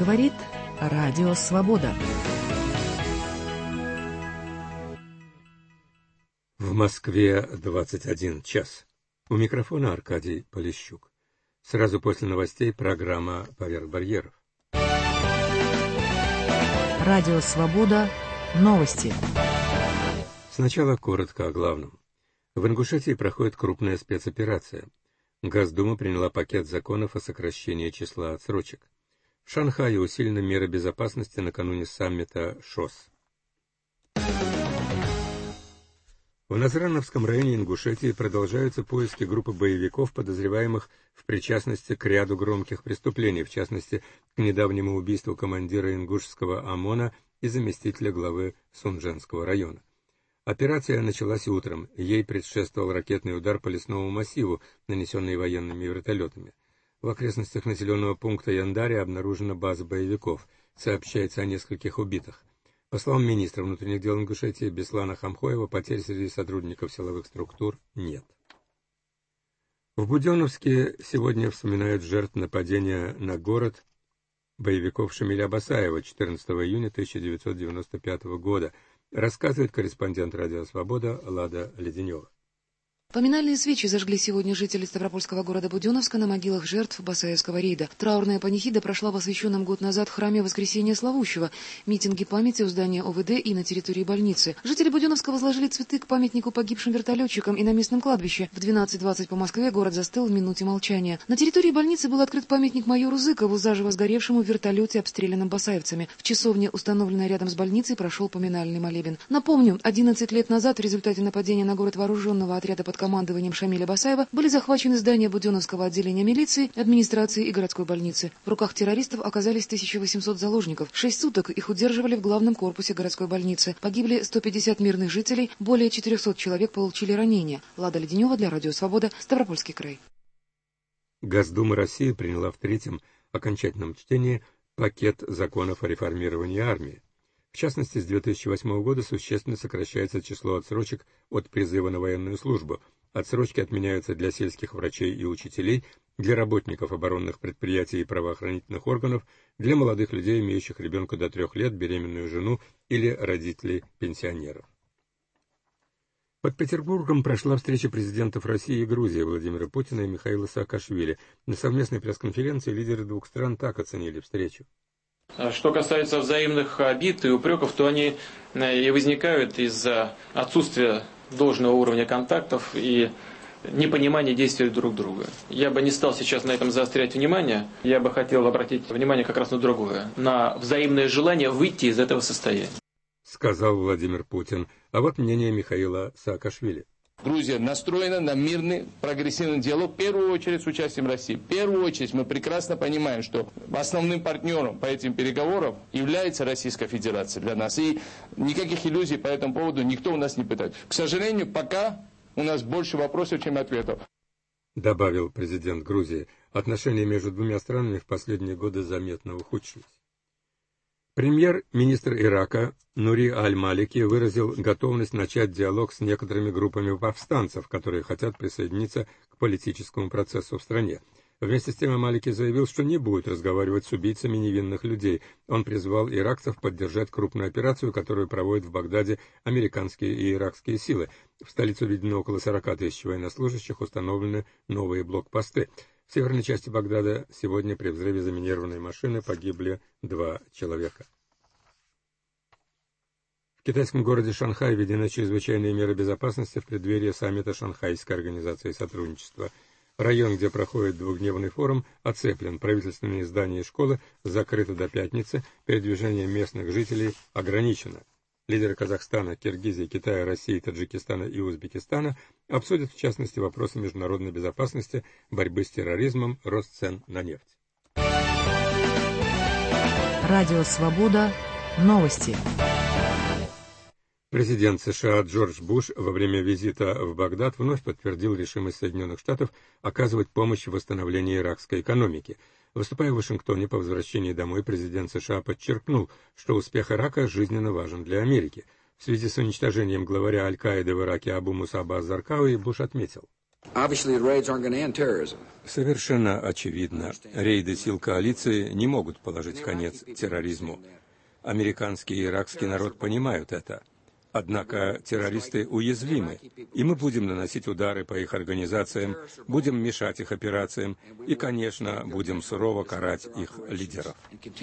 Говорит Радио Свобода. В Москве 21 час. У микрофона Аркадий Полищук. Сразу после новостей программа «Поверх барьеров». Радио Свобода. Новости. Сначала коротко о главном. В Ингушетии проходит крупная спецоперация. Госдума приняла пакет законов о сокращении числа отсрочек. В Шанхае усилены меры безопасности накануне саммита ШОС. В Назрановском районе Ингушетии продолжаются поиски группы боевиков, подозреваемых в причастности к ряду громких преступлений, в частности, к недавнему убийству командира ингушского ОМОНа и заместителя главы Сунчжэнского района. Операция началась утром, ей предшествовал ракетный удар по лесному массиву, нанесенный военными вертолетами. В окрестностях населенного пункта Яндари обнаружена база боевиков, сообщается о нескольких убитых. По словам министра внутренних дел Ингушетии Беслана Хамхоева, потерь среди сотрудников силовых структур нет. В Буденновске сегодня вспоминают жертв нападения на город боевиков Шамиля Басаева 14 июня 1995 года, рассказывает корреспондент «Радио Свобода» Лада Леденева. Поминальные свечи зажгли сегодня жители ставропольского города Буденновска на могилах жертв Басаевского рейда. Траурная панихида прошла в освященном год назад в храме Воскресения Славущего, митинги памяти у здания ОВД и на территории больницы. Жители Буденновска возложили цветы к памятнику погибшим вертолетчикам и на местном кладбище. В 12:20 по Москве город застыл в минуте молчания. На территории больницы был открыт памятник майору Зыкову, заживо сгоревшему в вертолете, обстрелянном басаевцами. В часовне, установленной рядом с больницей, прошел поминальный молебен. Напомню, 11 лет назад в результате нападения на город вооруженного отряда под командованием Шамиля Басаева были захвачены здания Буденновского отделения милиции, администрации и городской больницы. В руках террористов оказались 1800 заложников. 6 суток их удерживали в главном корпусе городской больницы. Погибли 150 мирных жителей, более 400 человек получили ранения. Лада Леденева для Радио Свобода, Ставропольский край. Госдума России приняла в третьем окончательном чтении пакет законов о реформировании армии. В частности, с 2008 года существенно сокращается число отсрочек от призыва на военную службу. Отсрочки отменяются для сельских врачей и учителей, для работников оборонных предприятий и правоохранительных органов, для молодых людей, имеющих ребенка до 3 лет, беременную жену или родителей-пенсионеров. Под Петербургом прошла встреча президентов России и Грузии Владимира Путина и Михаила Саакашвили. На совместной пресс-конференции лидеры двух стран так оценили встречу. Что касается взаимных обид и упреков, то они и возникают из-за отсутствия должного уровня контактов и непонимания действий друг друга. Я бы не стал сейчас на этом заострять внимание, я бы хотел обратить внимание как раз на другое, на взаимное желание выйти из этого состояния. Сказал Владимир Путин. А вот мнение Михаила Саакашвили. Грузия настроена на мирный, прогрессивный диалог, в первую очередь с участием России. В первую очередь мы прекрасно понимаем, что основным партнером по этим переговорам является Российская Федерация для нас. И никаких иллюзий по этому поводу никто у нас не пытает. К сожалению, пока у нас больше вопросов, чем ответов. Добавил президент Грузии. Отношения между двумя странами в последние годы заметно ухудшились. Премьер-министр Ирака Нури Аль-Малики выразил готовность начать диалог с некоторыми группами повстанцев, которые хотят присоединиться к политическому процессу в стране. Вместе с тем Аль-Малики заявил, что не будет разговаривать с убийцами невинных людей. Он призвал иракцев поддержать крупную операцию, которую проводят в Багдаде американские и иракские силы. В столицу введено около 40 тысяч военнослужащих, установлены новые блокпосты. В северной части Багдада сегодня при взрыве заминированной машины погибли 2 человека. В китайском городе Шанхай введены чрезвычайные меры безопасности в преддверии саммита Шанхайской организации сотрудничества. Район, где проходит двухдневный форум, оцеплен, правительственные здания и школы закрыты до пятницы, передвижение местных жителей ограничено. Лидеры Казахстана, Киргизии, Китая, России, Таджикистана и Узбекистана обсудят в частности вопросы международной безопасности, борьбы с терроризмом, рост цен на нефть. Радио Свобода. Новости. Президент США Джордж Буш во время визита в Багдад вновь подтвердил решимость Соединенных Штатов оказывать помощь в восстановлении иракской экономики. Выступая в Вашингтоне по возвращении домой, президент США подчеркнул, что успех Ирака жизненно важен для Америки. В связи с уничтожением главаря Аль-Каиды в Ираке Абу Мусаба ас-Заркауи Буш отметил: Совершенно очевидно, рейды сил коалиции не могут положить конец терроризму. Американский и иракский народ понимают это. Однако террористы уязвимы, и мы будем наносить удары по их организациям, будем мешать их операциям и, конечно, будем сурово карать их лидеров.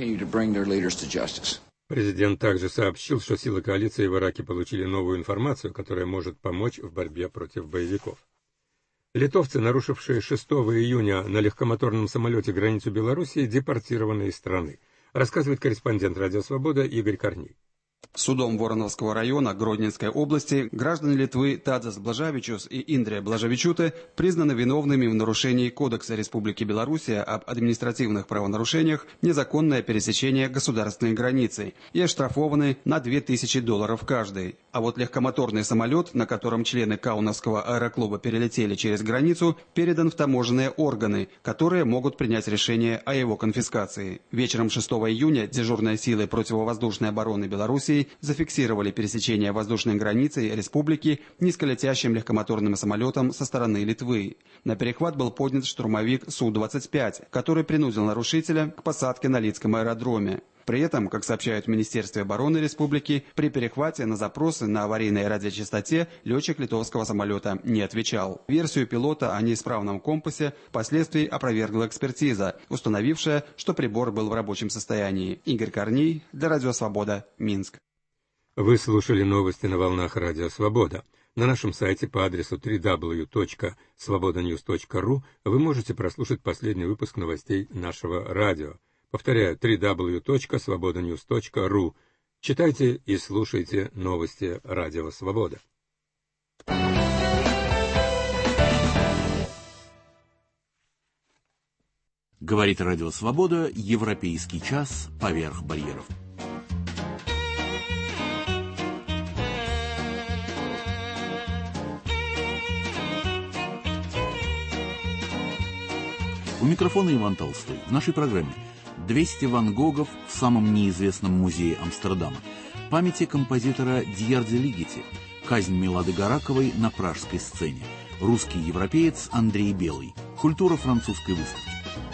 Президент также сообщил, что силы коалиции в Ираке получили новую информацию, которая может помочь в борьбе против боевиков. Литовцы, нарушившие 6 июня на легкомоторном самолете границу Белоруссии, депортированы из страны, рассказывает корреспондент «Радио Свобода» Игорь Корней. Судом Вороновского района Гродненской области граждане Литвы Тадзас Блажавичус и Индрия Блажавичуте признаны виновными в нарушении Кодекса Республики Белоруссия об административных правонарушениях незаконное пересечение государственной границы и оштрафованы на $2000 каждый. А вот легкомоторный самолет, на котором члены Кауновского аэроклуба перелетели через границу, передан в таможенные органы, которые могут принять решение о его конфискации. Вечером 6 июня дежурные силы противовоздушной обороны Беларуси зафиксировали пересечение воздушной границы республики низколетящим легкомоторным самолетом со стороны Литвы. На перехват был поднят штурмовик Су-25, который принудил нарушителя к посадке на Лидском аэродроме. При этом, как сообщают в Министерстве обороны республики, при перехвате на запросы на аварийной радиочастоте летчик литовского самолета не отвечал. Версию пилота о неисправном компасе впоследствии опровергла экспертиза, установившая, что прибор был в рабочем состоянии. Игорь Корней для Радио Свобода, Минск. Вы слушали новости на волнах Радио Свобода. На нашем сайте по адресу www.svobodanews.ru вы можете прослушать последний выпуск новостей нашего радио. Повторяю, www.svobodanews.ru. Читайте и слушайте новости Радио Свобода. Говорит Радио Свобода, европейский час поверх барьеров. У микрофона Иван Толстой. В нашей программе 200 Ван Гогов в самом неизвестном музее Амстердама, памяти композитора Дьярдзе Лигети, казнь Милады Гараковой на пражской сцене, русский европеец Андрей Белый, культура французской выставки.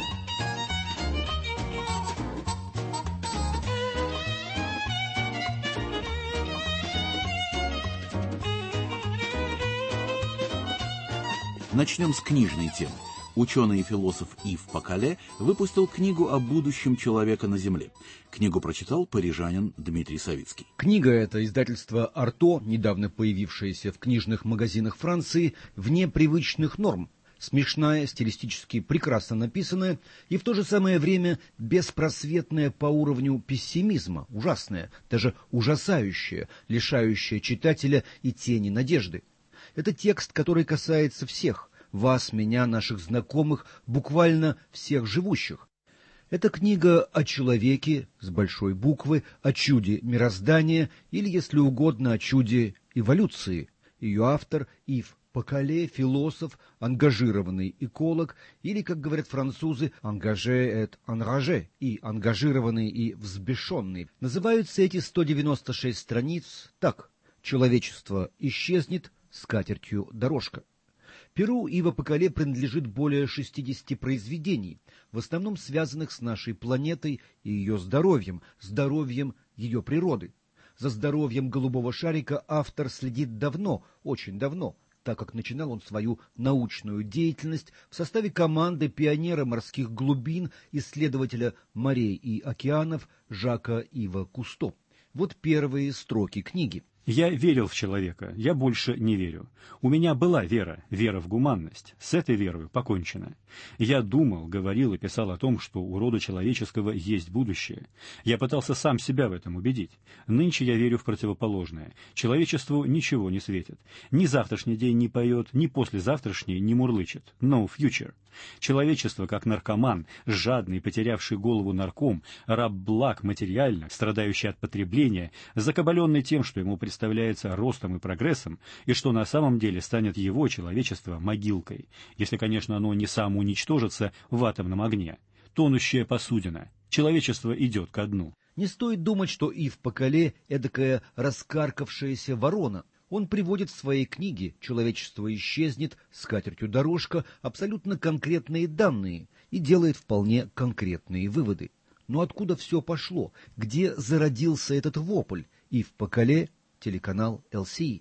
Начнем с книжной темы. Ученый и философ Ив Поколе выпустил книгу о будущем человека на Земле. Книгу прочитал парижанин Дмитрий Савицкий. Книга эта издательства «Арто», недавно появившаяся в книжных магазинах Франции, вне привычных норм. Смешная, стилистически прекрасно написанная и в то же самое время беспросветная по уровню пессимизма, ужасная, даже ужасающая, лишающая читателя и тени надежды. Это текст, который касается всех. Вас, меня, наших знакомых, буквально всех живущих. Это книга о человеке, с большой буквы, о чуде мироздания, или, если угодно, о чуде эволюции. Ее автор Ив Поколе, философ, ангажированный эколог, или, как говорят французы, «engagé et enragé», и ангажированный, и взбешенный. Называются эти 196 страниц так: «Человечество исчезнет, скатертью дорожка». Перу Ива Поколе принадлежит более 60 произведений, в основном связанных с нашей планетой и ее здоровьем, здоровьем ее природы. За здоровьем голубого шарика автор следит давно, очень давно, так как начинал он свою научную деятельность в составе команды пионера морских глубин, исследователя морей и океанов Жака Ива Кусто. Вот первые строки книги. Я верил в человека, я больше не верю. У меня была вера, вера в гуманность. С этой верой покончено. Я думал, говорил и писал о том, что у рода человеческого есть будущее. Я пытался сам себя в этом убедить. Нынче я верю в противоположное. Человечеству ничего не светит. Ни завтрашний день не поет, ни послезавтрашний не мурлычет. No future. Человечество, как наркоман, жадный, потерявший голову нарком, раб благ материальных, страдающий от потребления, закабаленный тем, что ему представляется ростом и прогрессом, и что на самом деле станет его человечество могилкой, если, конечно, оно не самоуничтожится в атомном огне. Тонущая посудина. Человечество идет ко дну. Не стоит думать, что Ив Поколе — эдакая раскаркавшаяся ворона. Он приводит в своей книге «Человечество исчезнет, скатертью дорожка» абсолютно конкретные данные и делает вполне конкретные выводы. Но откуда все пошло? Где зародился этот вопль? И в Поколе телеканал LCI.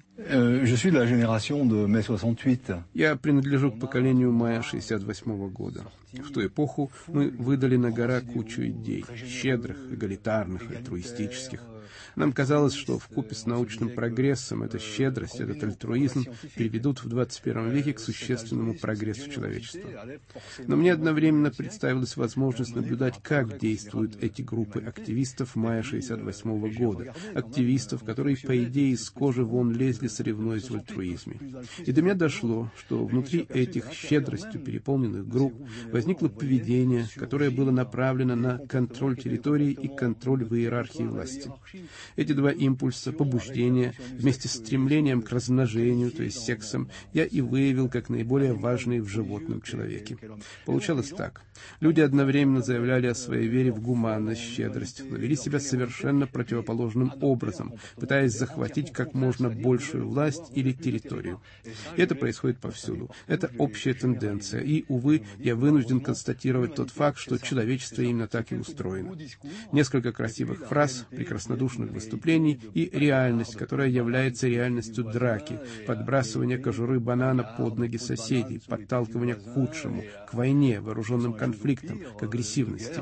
Я принадлежу к поколению мая 68-го года. В ту эпоху мы выдали на гора кучу идей, щедрых, эгалитарных, альтруистических. Нам казалось, что вкупе с научным прогрессом эта щедрость, этот альтруизм приведут в 21 веке к существенному прогрессу человечества. Но мне одновременно представилась возможность наблюдать, как действуют эти группы активистов мая 68-го года. Активистов, которые, по идее, из кожи вон лезли, соревнуясь в альтруизме. И до меня дошло, что внутри этих щедростью переполненных групп возникло поведение, которое было направлено на контроль территории и контроль в иерархии власти. Эти два импульса, побуждения, вместе с стремлением к размножению, то есть сексом, я и выявил как наиболее важные в животном человеке. Получалось так. Люди одновременно заявляли о своей вере в гуманность, щедрость, но вели себя совершенно противоположным образом, пытаясь захватить как можно большую власть или территорию. И это происходит повсюду. Это общая тенденция. И, увы, я вынужден констатировать тот факт, что человечество именно так и устроено. Несколько красивых фраз, прекраснодушных выступлений и реальность, которая является реальностью драки, подбрасывания кожуры банана под ноги соседей, подталкивания к худшему, к войне, вооруженным конфликтам, к агрессивности.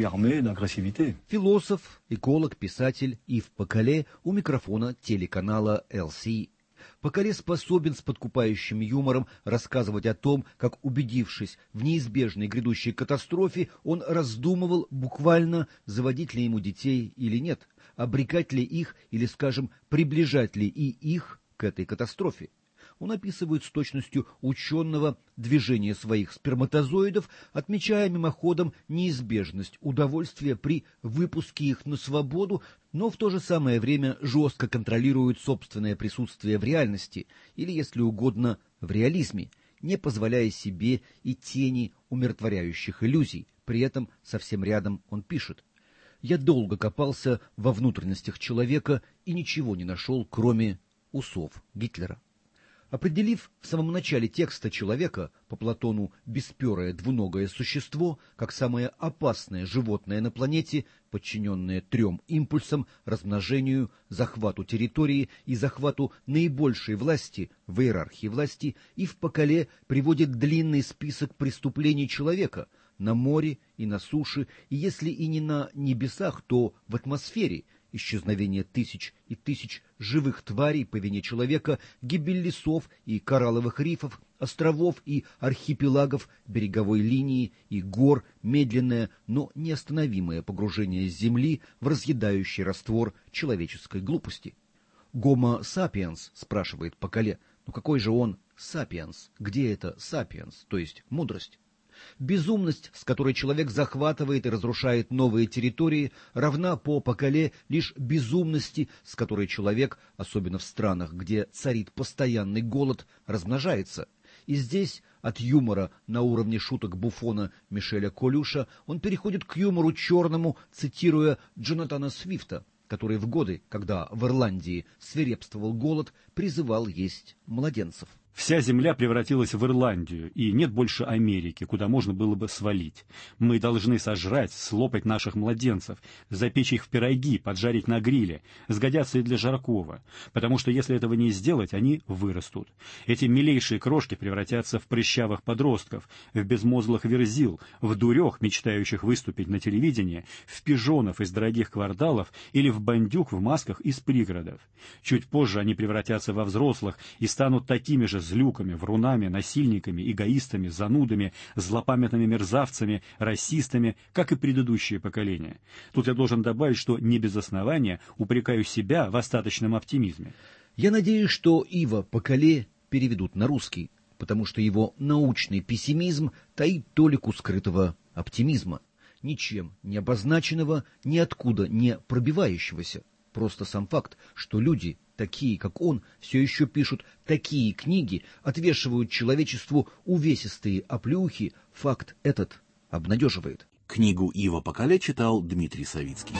Философ, эколог, писатель Ив Поколе у микрофона телеканала LCI. Поколе способен с подкупающим юмором рассказывать о том, как, убедившись в неизбежной грядущей катастрофе, он раздумывал буквально, заводить ли ему детей или нет, обрекать ли их или, скажем, приближать ли и их к этой катастрофе. Он описывает с точностью ученого движение своих сперматозоидов, отмечая мимоходом неизбежность удовольствия при выпуске их на свободу, но в то же самое время жестко контролирует собственное присутствие в реальности, или, если угодно, в реализме, не позволяя себе и тени умиротворяющих иллюзий. При этом совсем рядом он пишет: «Я долго копался во внутренностях человека и ничего не нашел, кроме усов Гитлера». Определив в самом начале текста человека, по Платону бесперое двуногое существо, как самое опасное животное на планете, подчиненное трем импульсам: размножению, захвату территории и захвату наибольшей власти в иерархии власти, и в Поколе приводит длинный список преступлений человека на море и на суше, и если и не на небесах, то в атмосфере: исчезновение тысяч и тысяч живых тварей по вине человека, гибель лесов и коралловых рифов, островов и архипелагов, береговой линии и гор, медленное, но неостановимое погружение Земли в разъедающий раствор человеческой глупости. «Гомо сапиенс?» — спрашивает Поколе. «Ну какой же он сапиенс? Где это сапиенс, то есть мудрость?» Безумность, с которой человек захватывает и разрушает новые территории, равна по Поколе лишь безумности, с которой человек, особенно в странах, где царит постоянный голод, размножается. И здесь от юмора на уровне шуток Буфона Мишеля Колюша он переходит к юмору черному, цитируя Джонатана Свифта, который в годы, когда в Ирландии свирепствовал голод, призывал есть младенцев. Вся земля превратилась в Ирландию, и нет больше Америки, куда можно было бы свалить. Мы должны сожрать, слопать наших младенцев, запечь их в пироги, поджарить на гриле, сгодятся и для жаркого, потому что если этого не сделать, они вырастут. Эти милейшие крошки превратятся в прыщавых подростков, в безмозглых верзил, в дурех, мечтающих выступить на телевидении, в пижонов из дорогих кварталов или в бандюк в масках из пригородов. Чуть позже они превратятся во взрослых и станут такими же злюками, врунами, насильниками, эгоистами, занудами, злопамятными мерзавцами, расистами, как и предыдущие поколения. Тут я должен добавить, что не без основания упрекаю себя в остаточном оптимизме. Я надеюсь, что Ива Поколе переведут на русский, потому что его научный пессимизм таит толику скрытого оптимизма, ничем не обозначенного, ниоткуда не пробивающегося. Просто сам факт, что люди, такие как он, все еще пишут такие книги, отвешивают человечеству увесистые оплеухи, факт этот обнадеживает. Книгу Ива Поколе читал Дмитрий Савицкий.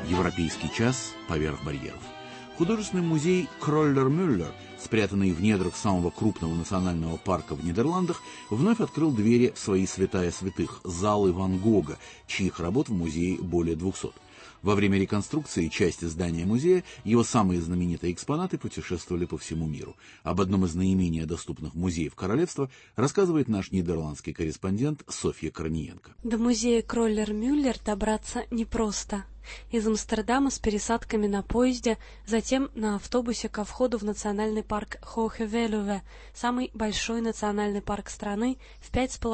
Европейский час поверх барьеров. Художественный музей Кроллер-Мюллер, спрятанный в недрах самого крупного национального парка в Нидерландах, вновь открыл двери в свои святая святых – залы Ван Гога, чьих работ в музее более 200. Во время реконструкции части здания музея его самые знаменитые экспонаты путешествовали по всему миру. Об одном из наименее доступных музеев королевства рассказывает наш нидерландский корреспондент Софья Корниенко. До музея Кроллер-Мюллер добраться непросто. Из Амстердама с пересадками на поезде, затем на автобусе ко входу в национальный парк Hohe-Veluwe, самый большой национальный парк страны в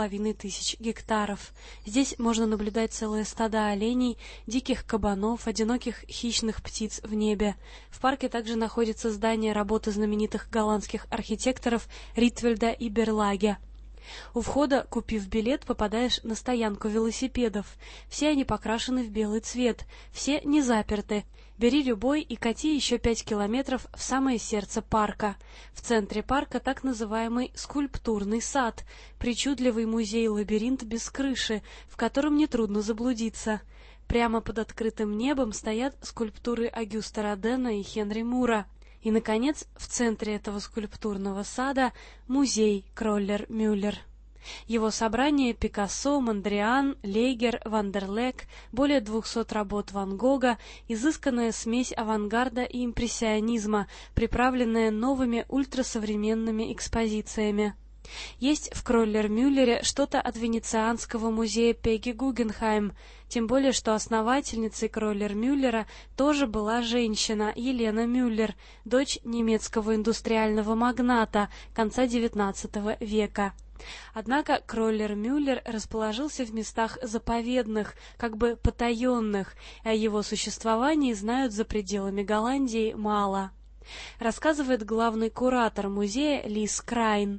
5500 гектаров. Здесь можно наблюдать целые стада оленей, диких кабанов, одиноких хищных птиц в небе. В парке также находится здание работы знаменитых голландских архитекторов Ритвельда и Берлаге. У входа, купив билет, попадаешь на стоянку велосипедов. Все они покрашены в белый цвет, все не заперты. Бери любой и кати еще 5 километров в самое сердце парка. В центре парка так называемый скульптурный сад, причудливый музей-лабиринт без крыши, в котором нетрудно заблудиться. Прямо под открытым небом стоят скульптуры Агюста Родена и Хенри Мура. И, наконец, в центре этого скульптурного сада музей Кроллер-Мюллер. Его собрание Пикассо, Мондриан, Лейгер, Вандерлек, более 200 работ Ван Гога, изысканная смесь авангарда и импрессионизма, приправленная новыми ультрасовременными экспозициями. Есть в Кроллер-Мюллере что-то от венецианского музея Пегги Гугенхайм, тем более что основательницей Кроллер-Мюллера тоже была женщина Елена Мюллер, дочь немецкого индустриального магната конца XIX века. Однако Кроллер-Мюллер расположился в местах заповедных, как бы потаенных, и о его существовании знают за пределами Голландии мало. Рассказывает главный куратор музея Лис Крайн.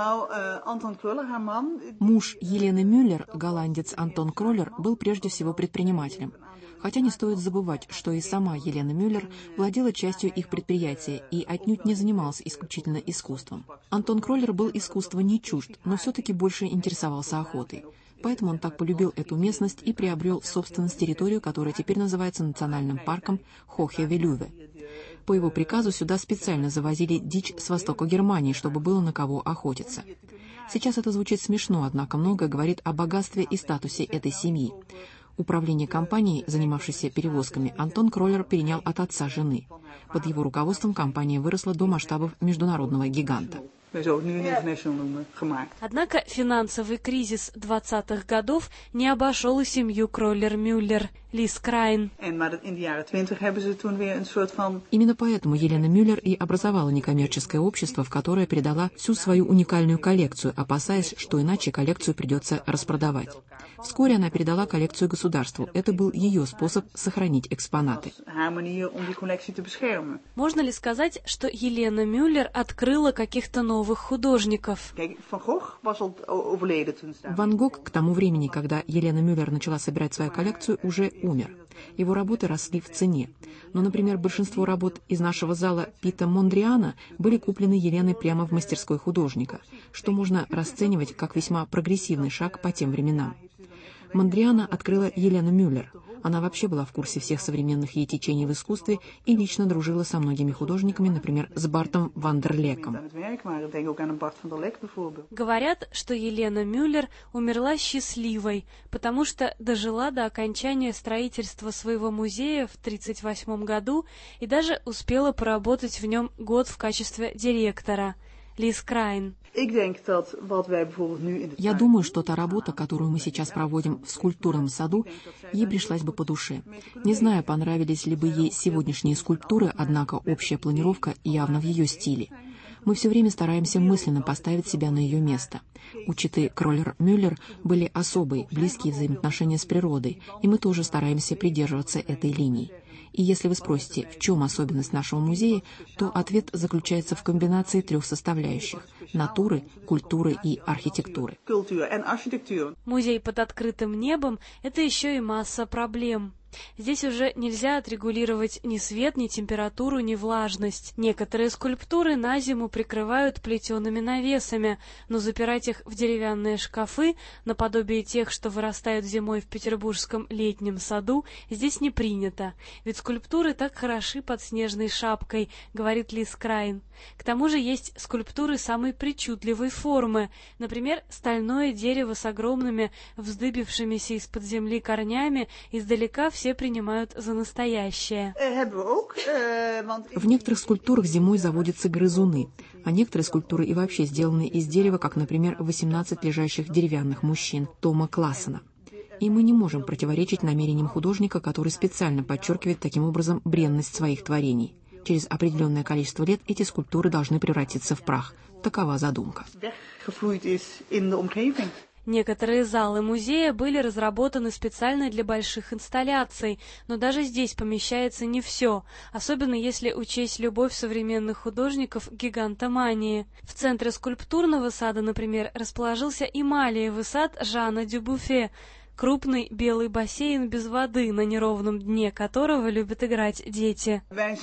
Муж Елены Мюллер, голландец Антон Кроллер, был прежде всего предпринимателем. Хотя не стоит забывать, что и сама Елена Мюллер владела частью их предприятия и отнюдь не занималась исключительно искусством. Антон Кроллер был искусству не чужд, но все-таки больше интересовался охотой. Поэтому он так полюбил эту местность и приобрел в собственность территорию, которая теперь называется национальным парком Hohe-Veluwe. По его приказу сюда специально завозили дичь с востока Германии, чтобы было на кого охотиться. Сейчас это звучит смешно, однако многое говорит о богатстве и статусе этой семьи. Управление компанией, занимавшейся перевозками, Антон Кроллер перенял от отца жены. Под его руководством компания выросла до масштабов международного гиганта. Однако финансовый кризис 20-х годов не обошел и семью Кроллер-Мюллер. Лис Крайн. Именно поэтому Елена Мюллер и образовала некоммерческое общество, в которое передала всю свою уникальную коллекцию, опасаясь, что иначе коллекцию придется распродавать. Вскоре она передала коллекцию государству. Это был ее способ сохранить экспонаты. Можно ли сказать, что Елена Мюллер открыла каких-то новых художников? Ван Гог к тому времени, когда Елена Мюллер начала собирать свою коллекцию, уже умер. Его работы росли в цене. Но, например, большинство работ из нашего зала Пита Мондриана были куплены Еленой прямо в мастерской художника, что можно расценивать как весьма прогрессивный шаг по тем временам. Мондриана открыла Елена Мюллер. Она вообще была в курсе всех современных ей течений в искусстве и лично дружила со многими художниками, например, с Бартом Вандерлеком. Говорят, что Елена Мюллер умерла счастливой, потому что дожила до окончания строительства своего музея в 1938 году и даже успела поработать в нем год в качестве директора. Лис Крайн. Я думаю, что та работа, которую мы сейчас проводим в скульптурном саду, ей пришлась бы по душе. Не знаю, понравились ли бы ей сегодняшние скульптуры, однако общая планировка явно в ее стиле. Мы все время стараемся мысленно поставить себя на ее место. У четы Кроллер-Мюллер были особые, близкие взаимоотношения с природой, и мы тоже стараемся придерживаться этой линии. И если вы спросите, в чем особенность нашего музея, то ответ заключается в комбинации трех составляющих – натуры, культуры и архитектуры. Музей под открытым небом – это еще и масса проблем. Здесь уже нельзя отрегулировать ни свет, ни температуру, ни влажность. Некоторые скульптуры на зиму прикрывают плетеными навесами, но запирать их в деревянные шкафы, наподобие тех, что вырастают зимой в петербургском летнем саду, здесь не принято. Ведь скульптуры так хороши под снежной шапкой, говорит Лиз Крайн. К тому же есть скульптуры самой причудливой формы, например, стальное дерево с огромными вздыбившимися из-под земли корнями, издалека все принимают за настоящее. В некоторых скульптурах зимой заводятся грызуны, а некоторые скульптуры и вообще сделаны из дерева, как, например, 18 лежащих деревянных мужчин Тома Классена. И мы не можем противоречить намерениям художника, который специально подчеркивает таким образом бренность своих творений. Через определенное количество лет эти скульптуры должны превратиться в прах. Такова задумка. Некоторые залы музея были разработаны специально для больших инсталляций, но даже здесь помещается не все, особенно если учесть любовь современных художников к гигантомании. В центре скульптурного сада, например, расположился эмалиевый сад Жана Дюбуффе, крупный белый бассейн без воды, на неровном дне которого любят играть дети.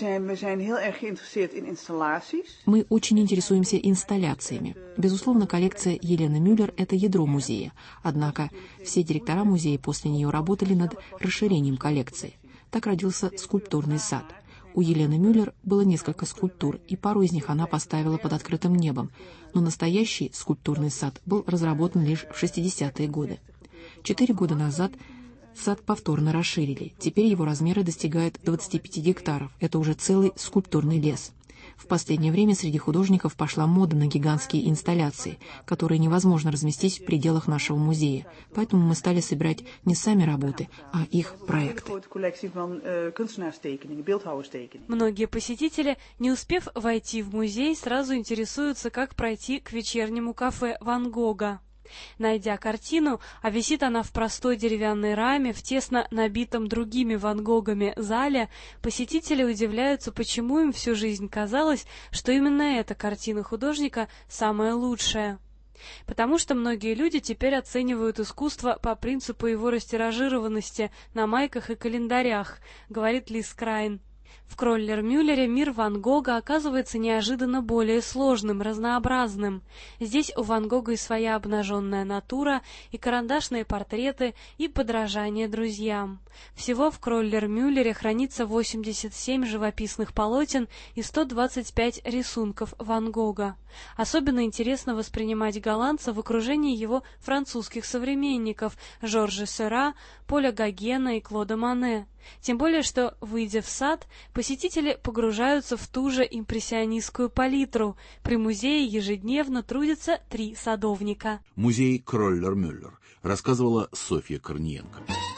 Мы очень интересуемся инсталляциями. Безусловно, коллекция Елены Мюллер – это ядро музея. Однако все директора музея после нее работали над расширением коллекции. Так родился скульптурный сад. У Елены Мюллер было несколько скульптур, и пару из них она поставила под открытым небом. Но настоящий скульптурный сад был разработан лишь в 60-е годы. 4 года назад сад повторно расширили. Теперь его размеры достигают 25 гектаров. Это уже целый скульптурный лес. В последнее время среди художников пошла мода на гигантские инсталляции, которые невозможно разместить в пределах нашего музея. Поэтому мы стали собирать не сами работы, а их проекты. Многие посетители, не успев войти в музей, сразу интересуются, как пройти к вечернему кафе Ван Гога. Найдя картину, а висит она в простой деревянной раме в тесно набитом другими Ван Гогами зале, посетители удивляются, почему им всю жизнь казалось, что именно эта картина художника самая лучшая. Потому что многие люди теперь оценивают искусство по принципу его растиражированности на майках и календарях, говорит Лиз Крайн. В Кроллер-Мюллере мир Ван Гога оказывается неожиданно более сложным, разнообразным. Здесь у Ван Гога и своя обнаженная натура, и карандашные портреты, и подражание друзьям. Всего в Кроллер-Мюллере хранится 87 живописных полотен и 125 рисунков Ван Гога. Особенно интересно воспринимать голландца в окружении его французских современников Жоржа Сeurat, Поля Гогена и Клода Моне. Тем более, что, выйдя в сад, посетители погружаются в ту же импрессионистскую палитру. При музее ежедневно трудятся 3 садовника. Музей Кроллер-Мюллер, рассказывала Софья Корниенко.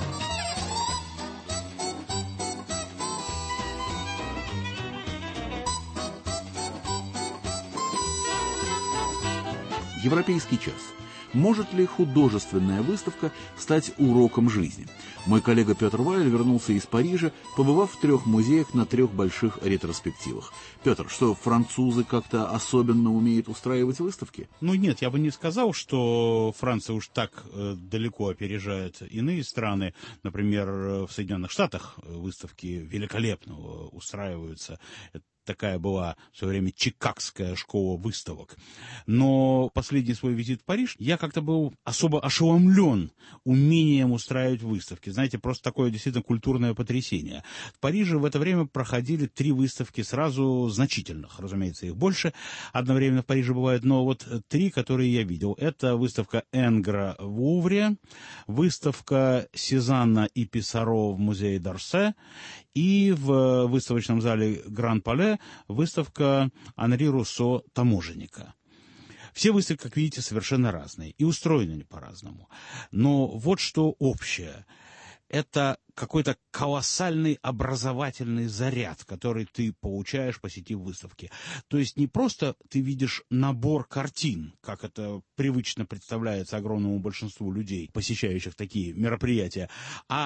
Европейский час. Может ли художественная выставка стать уроком жизни? Мой коллега Петр Вайль вернулся из Парижа, побывав в 3 музеях на 3 больших ретроспективах. Петр, что французы как-то особенно умеют устраивать выставки? Ну нет, я бы не сказал, что Франция уж так далеко опережает иные страны. Например, в Соединенных Штатах выставки великолепно устраиваются. Такая была в свое время чикагская школа выставок. Но последний свой визит в Париж я как-то был особо ошеломлен умением устраивать выставки. Знаете, просто такое действительно культурное потрясение. В Париже в это время проходили 3 выставки сразу значительных. Разумеется, их больше одновременно в Париже бывает, но вот 3, которые я видел. Это выставка Энгра в Лувре, выставка Сезанна и Писаро в музее Д'Орсе и в выставочном зале Гран-Пале выставка Анри Руссо «Таможенника». Все выставки, как видите, совершенно разные и устроены они по-разному. Но вот что общее. Это какой-то колоссальный образовательный заряд, который ты получаешь, посетив выставки. То есть не просто ты видишь набор картин, как это привычно представляется огромному большинству людей, посещающих такие мероприятия, а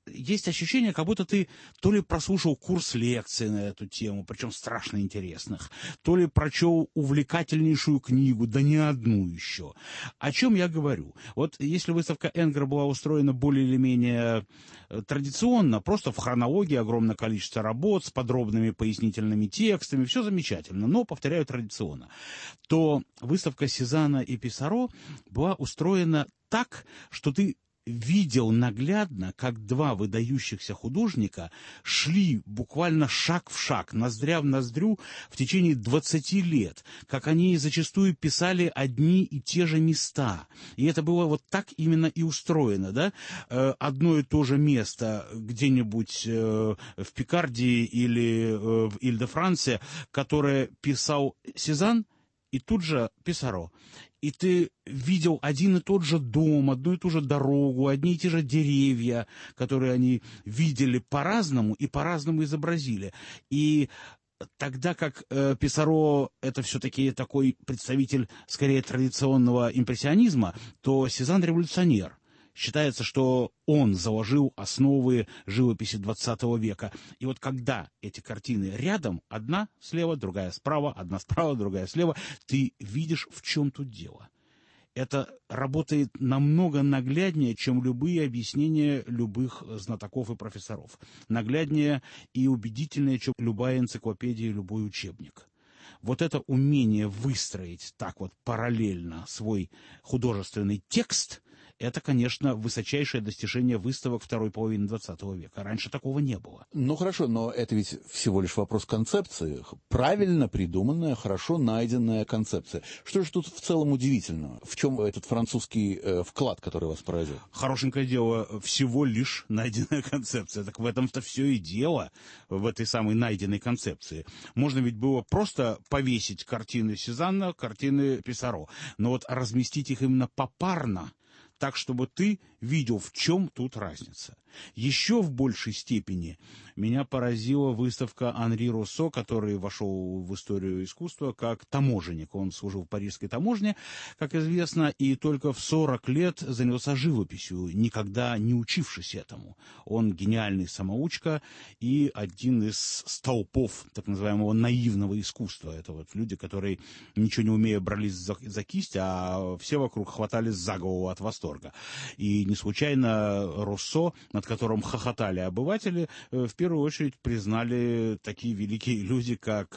есть ощущение, как будто ты то ли прослушал курс лекций на эту тему, причем страшно интересных, то ли прочел увлекательнейшую книгу, да не одну еще. О чем я говорю? Вот если выставка Энгера была устроена более или менее традиционно, просто в хронологии огромное количество работ с подробными пояснительными текстами, все замечательно, но, повторяю, традиционно, то выставка Сезанна и Писаро была устроена так, что ты видел наглядно, как два выдающихся художника шли буквально шаг в шаг, ноздря в ноздрю в течение 20 лет, как они зачастую писали одни и те же места. И это было вот так именно и устроено, да? Одно и то же место где-нибудь в Пикардии или в Иль-де-Франсе, которое писал Сезанн, и тут же Писаро. И ты видел один и тот же дом, одну и ту же дорогу, одни и те же деревья, которые они видели по-разному и по-разному изобразили. И тогда как Писаро это все-таки такой представитель скорее традиционного импрессионизма, то Сезанн революционер. Считается, что он заложил основы живописи XX века. И вот когда эти картины рядом, одна слева, другая справа, одна справа, другая слева, ты видишь, в чем тут дело. Это работает намного нагляднее, чем любые объяснения любых знатоков и профессоров. Нагляднее и убедительнее, чем любая энциклопедия и любой учебник. Вот это умение выстроить так вот параллельно свой художественный текст, это, конечно, высочайшее достижение выставок второй половины XX века. Раньше такого не было. Ну, хорошо, но это ведь всего лишь вопрос концепции. Правильно придуманная, хорошо найденная концепция. Что же тут в целом удивительного? В чем этот французский вклад, который вас поразил? Хорошенькое дело, всего лишь найденная концепция. Так в этом-то все и дело, в этой самой найденной концепции. Можно ведь было просто повесить картины Сезанна, картины Писаро. Но вот разместить их именно попарно, так, чтобы ты видел, в чем тут разница. Еще в большей степени меня поразила выставка Анри Руссо, который вошел в историю искусства как таможенник. Он служил в парижской таможне, как известно, и только в 40 лет занялся живописью, никогда не учившись этому. Он гениальный самоучка и один из столпов так называемого наивного искусства. Это вот люди, которые, ничего не умея, брались за кисть, а все вокруг хватались за голову от восторга. И не случайно Руссо, над которым хохотали обыватели, в первую очередь признали такие великие люди, как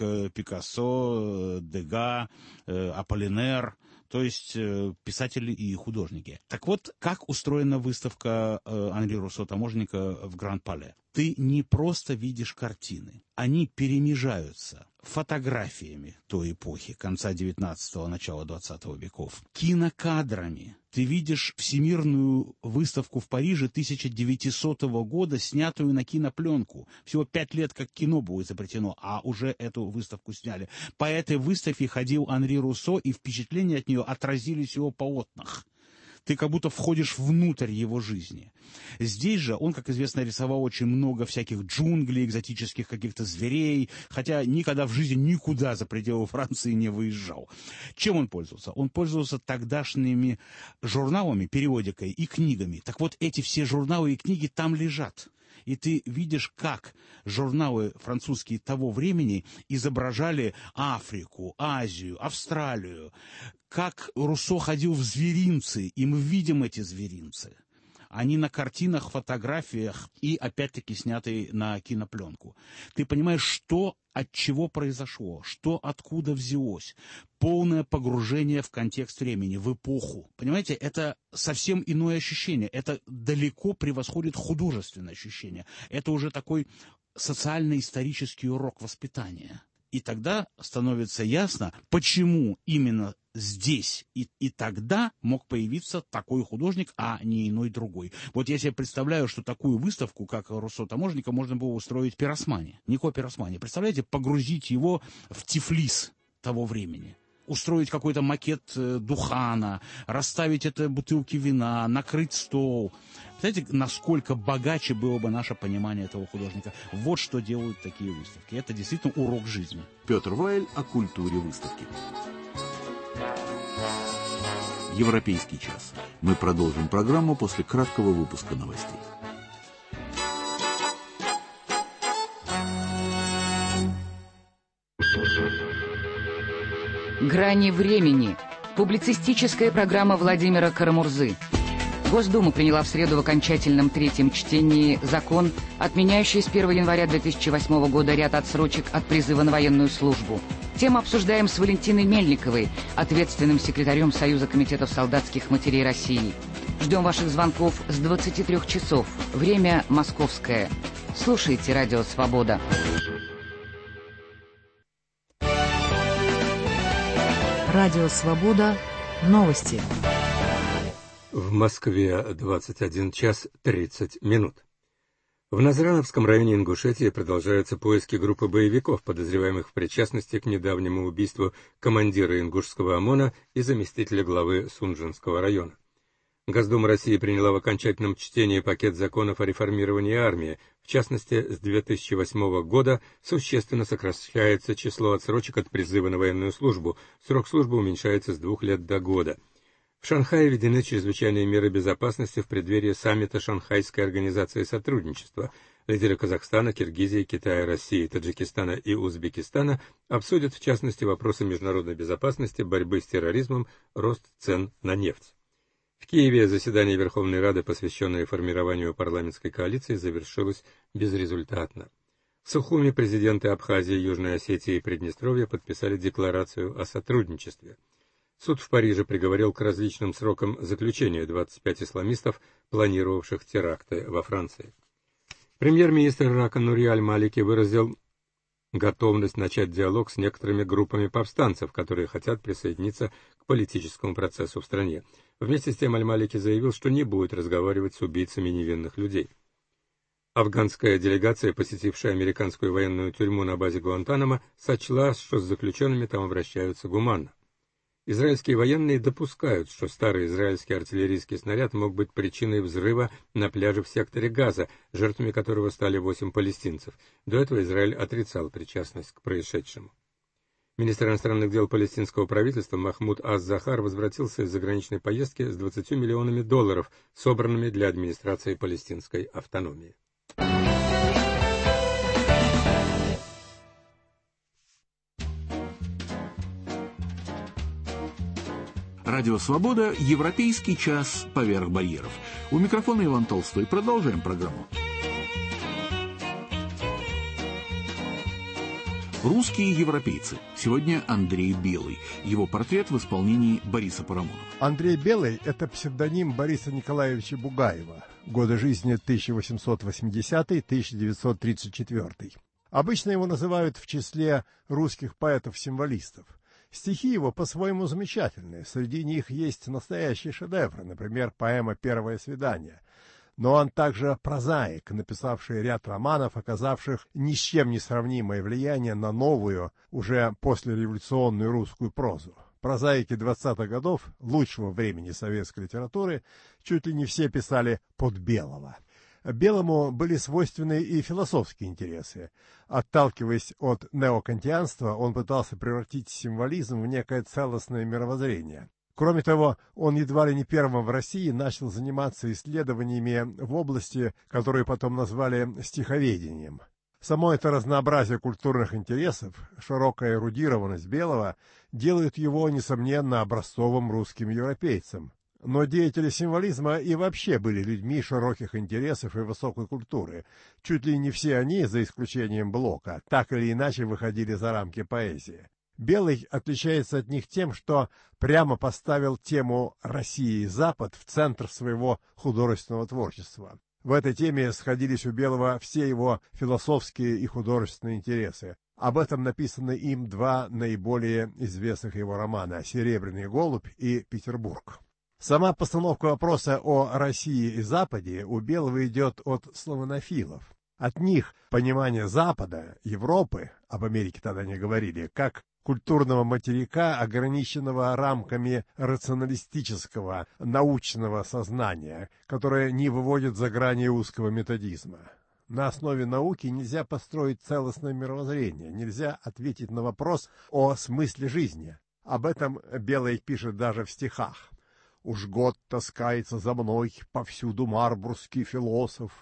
Пикассо, Дега, Аполлинер, то есть писатели и художники. Так вот, как устроена выставка Анри Руссо, таможенника, в Гранд-Пале? Ты не просто видишь картины, они перемежаются фотографиями той эпохи, конца 19-го, начала 20 веков, кинокадрами. Ты видишь всемирную выставку в Париже 1900 года, снятую на кинопленку. Всего 5 лет как кино было изобретено, а уже эту выставку сняли. По этой выставке ходил Анри Руссо, и впечатления от нее отразились в его полотнах. Ты как будто входишь внутрь его жизни. Здесь же он, как известно, рисовал очень много всяких джунглей, экзотических каких-то зверей, хотя никогда в жизни никуда за пределы Франции не выезжал. Чем он пользовался? Он пользовался тогдашними журналами, периодикой и книгами. Так вот, эти все журналы и книги там лежат. И ты видишь, как журналы французские того времени изображали Африку, Азию, Австралию, как Руссо ходил в зверинцы, и мы видим эти зверинцы. Они на картинах, фотографиях и, опять-таки, снятые на кинопленку. Ты понимаешь, что от чего произошло, что откуда взялось. Полное погружение в контекст времени, в эпоху. Понимаете, это совсем иное ощущение. Это далеко превосходит художественное ощущение. Это уже такой социально-исторический урок воспитания. И тогда становится ясно, почему именно здесь и тогда мог появиться такой художник, а не иной другой. Вот я себе представляю, что такую выставку, как Руссо таможенника, можно было устроить Пиросмани, Нико Пиросмани. Представляете, погрузить его в Тифлис того времени. Устроить какой-то макет Духана, расставить это бутылки вина, накрыть стол. Представляете, насколько богаче было бы наше понимание этого художника. Вот что делают такие выставки. Это действительно урок жизни. Петр Вайль о культуре выставки. Европейский час. Мы продолжим программу после краткого выпуска новостей. «Грани времени». Публицистическая программа Владимира Карамурзы. Госдума приняла в среду в окончательном третьем чтении закон, отменяющий с 1 января 2008 года ряд отсрочек от призыва на военную службу. Тему обсуждаем с Валентиной Мельниковой, ответственным секретарем Союза комитетов солдатских матерей России. Ждем ваших звонков с 23 часов. Время московское. Слушайте «Радио Свобода». Радио «Свобода». Новости. В Москве 21 час 30 минут. В Назрановском районе Ингушетии продолжаются поиски группы боевиков, подозреваемых в причастности к недавнему убийству командира ингушского ОМОНа и заместителя главы Сунжинского района. Госдума России приняла в окончательном чтении пакет законов о реформировании армии. В частности, с 2008 года существенно сокращается число отсрочек от призыва на военную службу. Срок службы уменьшается с 2 лет до года. В Шанхае введены чрезвычайные меры безопасности в преддверии саммита Шанхайской организации сотрудничества. Лидеры Казахстана, Киргизии, Китая, России, Таджикистана и Узбекистана обсудят в частности вопросы международной безопасности, борьбы с терроризмом, рост цен на нефть. В Киеве заседание Верховной Рады, посвященное формированию парламентской коалиции, завершилось безрезультатно. В Сухуми президенты Абхазии, Южной Осетии и Приднестровья подписали декларацию о сотрудничестве. Суд в Париже приговорил к различным срокам заключения 25 исламистов, планировавших теракты во Франции. Премьер-министр Ирака Нури Аль-Малики выразил готовность начать диалог с некоторыми группами повстанцев, которые хотят присоединиться к политическому процессу в стране. Вместе с тем Аль-Малики заявил, что не будет разговаривать с убийцами невинных людей. Афганская делегация, посетившая американскую военную тюрьму на базе Гуантанамо, сочла, что с заключенными там обращаются гуманно. Израильские военные допускают, что старый израильский артиллерийский снаряд мог быть причиной взрыва на пляже в секторе Газа, жертвами которого стали 8 палестинцев. До этого Израиль отрицал причастность к происшедшему. Министр иностранных дел палестинского правительства Махмуд Аз-Захар возвратился из заграничной поездки с $20 миллионами, собранными для администрации палестинской автономии. Радио «Свобода» – европейский час поверх барьеров. У микрофона Иван Толстой. Продолжаем программу. Русские европейцы. Сегодня Андрей Белый. Его портрет в исполнении Бориса Парамонова. Андрей Белый – это псевдоним Бориса Николаевича Бугаева. Годы жизни 1880-1934. Обычно его называют в числе русских поэтов-символистов. Стихи его по-своему замечательные. Среди них есть настоящие шедевры, например, поэма «Первое свидание». Но он также прозаик, написавший ряд романов, оказавших ни с чем не сравнимое влияние на новую, уже послереволюционную русскую прозу. Прозаики 20-х годов, лучшего времени советской литературы, чуть ли не все писали под Белого. Белому были свойственны и философские интересы. Отталкиваясь от неокантианства, он пытался превратить символизм в некое целостное мировоззрение. Кроме того, он едва ли не первым в России начал заниматься исследованиями в области, которую потом назвали стиховедением. Само это разнообразие культурных интересов, широкая эрудированность Белого делают его, несомненно, образцовым русским европейцем. Но деятели символизма и вообще были людьми широких интересов и высокой культуры. Чуть ли не все они, за исключением Блока, так или иначе выходили за рамки поэзии. Белый отличается от них тем, что прямо поставил тему «Россия и Запад» в центр своего художественного творчества. В этой теме сходились у Белого все его философские и художественные интересы. Об этом написаны им два наиболее известных его романа «Серебряный голубь» и «Петербург». Сама постановка вопроса о России и Западе у Белого идет от славянофилов. От них понимание Запада, Европы, об Америке тогда не говорили, как культурного материка, ограниченного рамками рационалистического, научного сознания, которое не выводит за грани узкого методизма. На основе науки нельзя построить целостное мировоззрение, нельзя ответить на вопрос о смысле жизни. Об этом Белый пишет даже в стихах. «Уж год таскается за мной повсюду марбургский философ,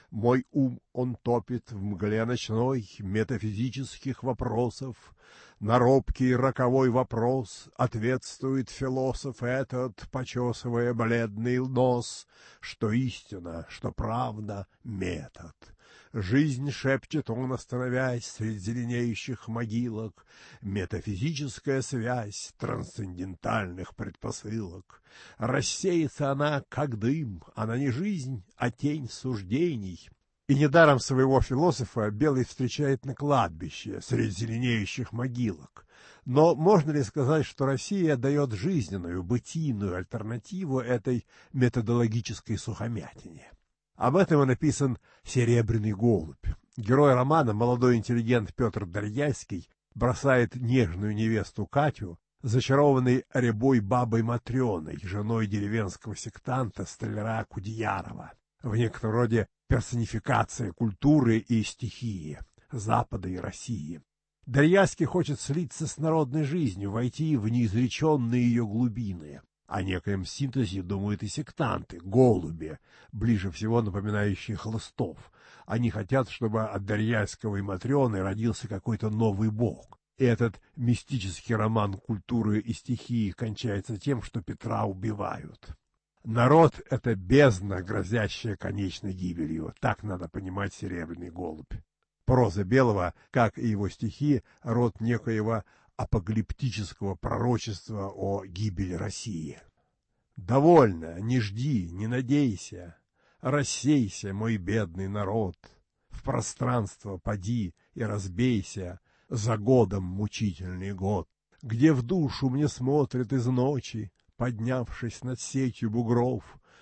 Мой ум он топит в мгле ночной метафизических вопросов. На робкий роковой вопрос ответствует философ этот, почесывая бледный нос, что истина, что правда — метод. Жизнь, шепчет он, остановясь среди зеленеющих могилок, метафизическая связь трансцендентальных предпосылок. Рассеется она, как дым, она не жизнь, а тень суждений. И недаром своего философа Белый встречает на кладбище среди зеленеющих могилок. Но можно ли сказать, что Россия дает жизненную, бытийную альтернативу этой методологической сухомятине? Об этом и написан «Серебряный голубь». Герой романа, молодой интеллигент Петр Дарьяйский, бросает нежную невесту Катю, зачарованной рябой бабой Матрёной, женой деревенского сектанта столяра Кудеярова, в некотором роде персонификация культуры и стихии Запада и России. Дарьяйский хочет слиться с народной жизнью, войти в неизреченные ее глубины. О некоем синтезе думают и сектанты, голуби, ближе всего напоминающие хлыстов. Они хотят, чтобы от Дарьяйского и Матрёны родился какой-то новый бог. И этот мистический роман культуры и стихии кончается тем, что Петра убивают. Народ — это бездна, грозящая конечной гибелью. Так надо понимать «Серебряный голубь». Проза Белого, как и его стихи, род некоего апокалиптического пророчества о гибели России. «Довольно, не жди, не надейся, рассейся, мой бедный народ, в пространство поди и разбейся за годом мучительный год, где в душу мне смотрят из ночи, поднявшись над сетью бугров,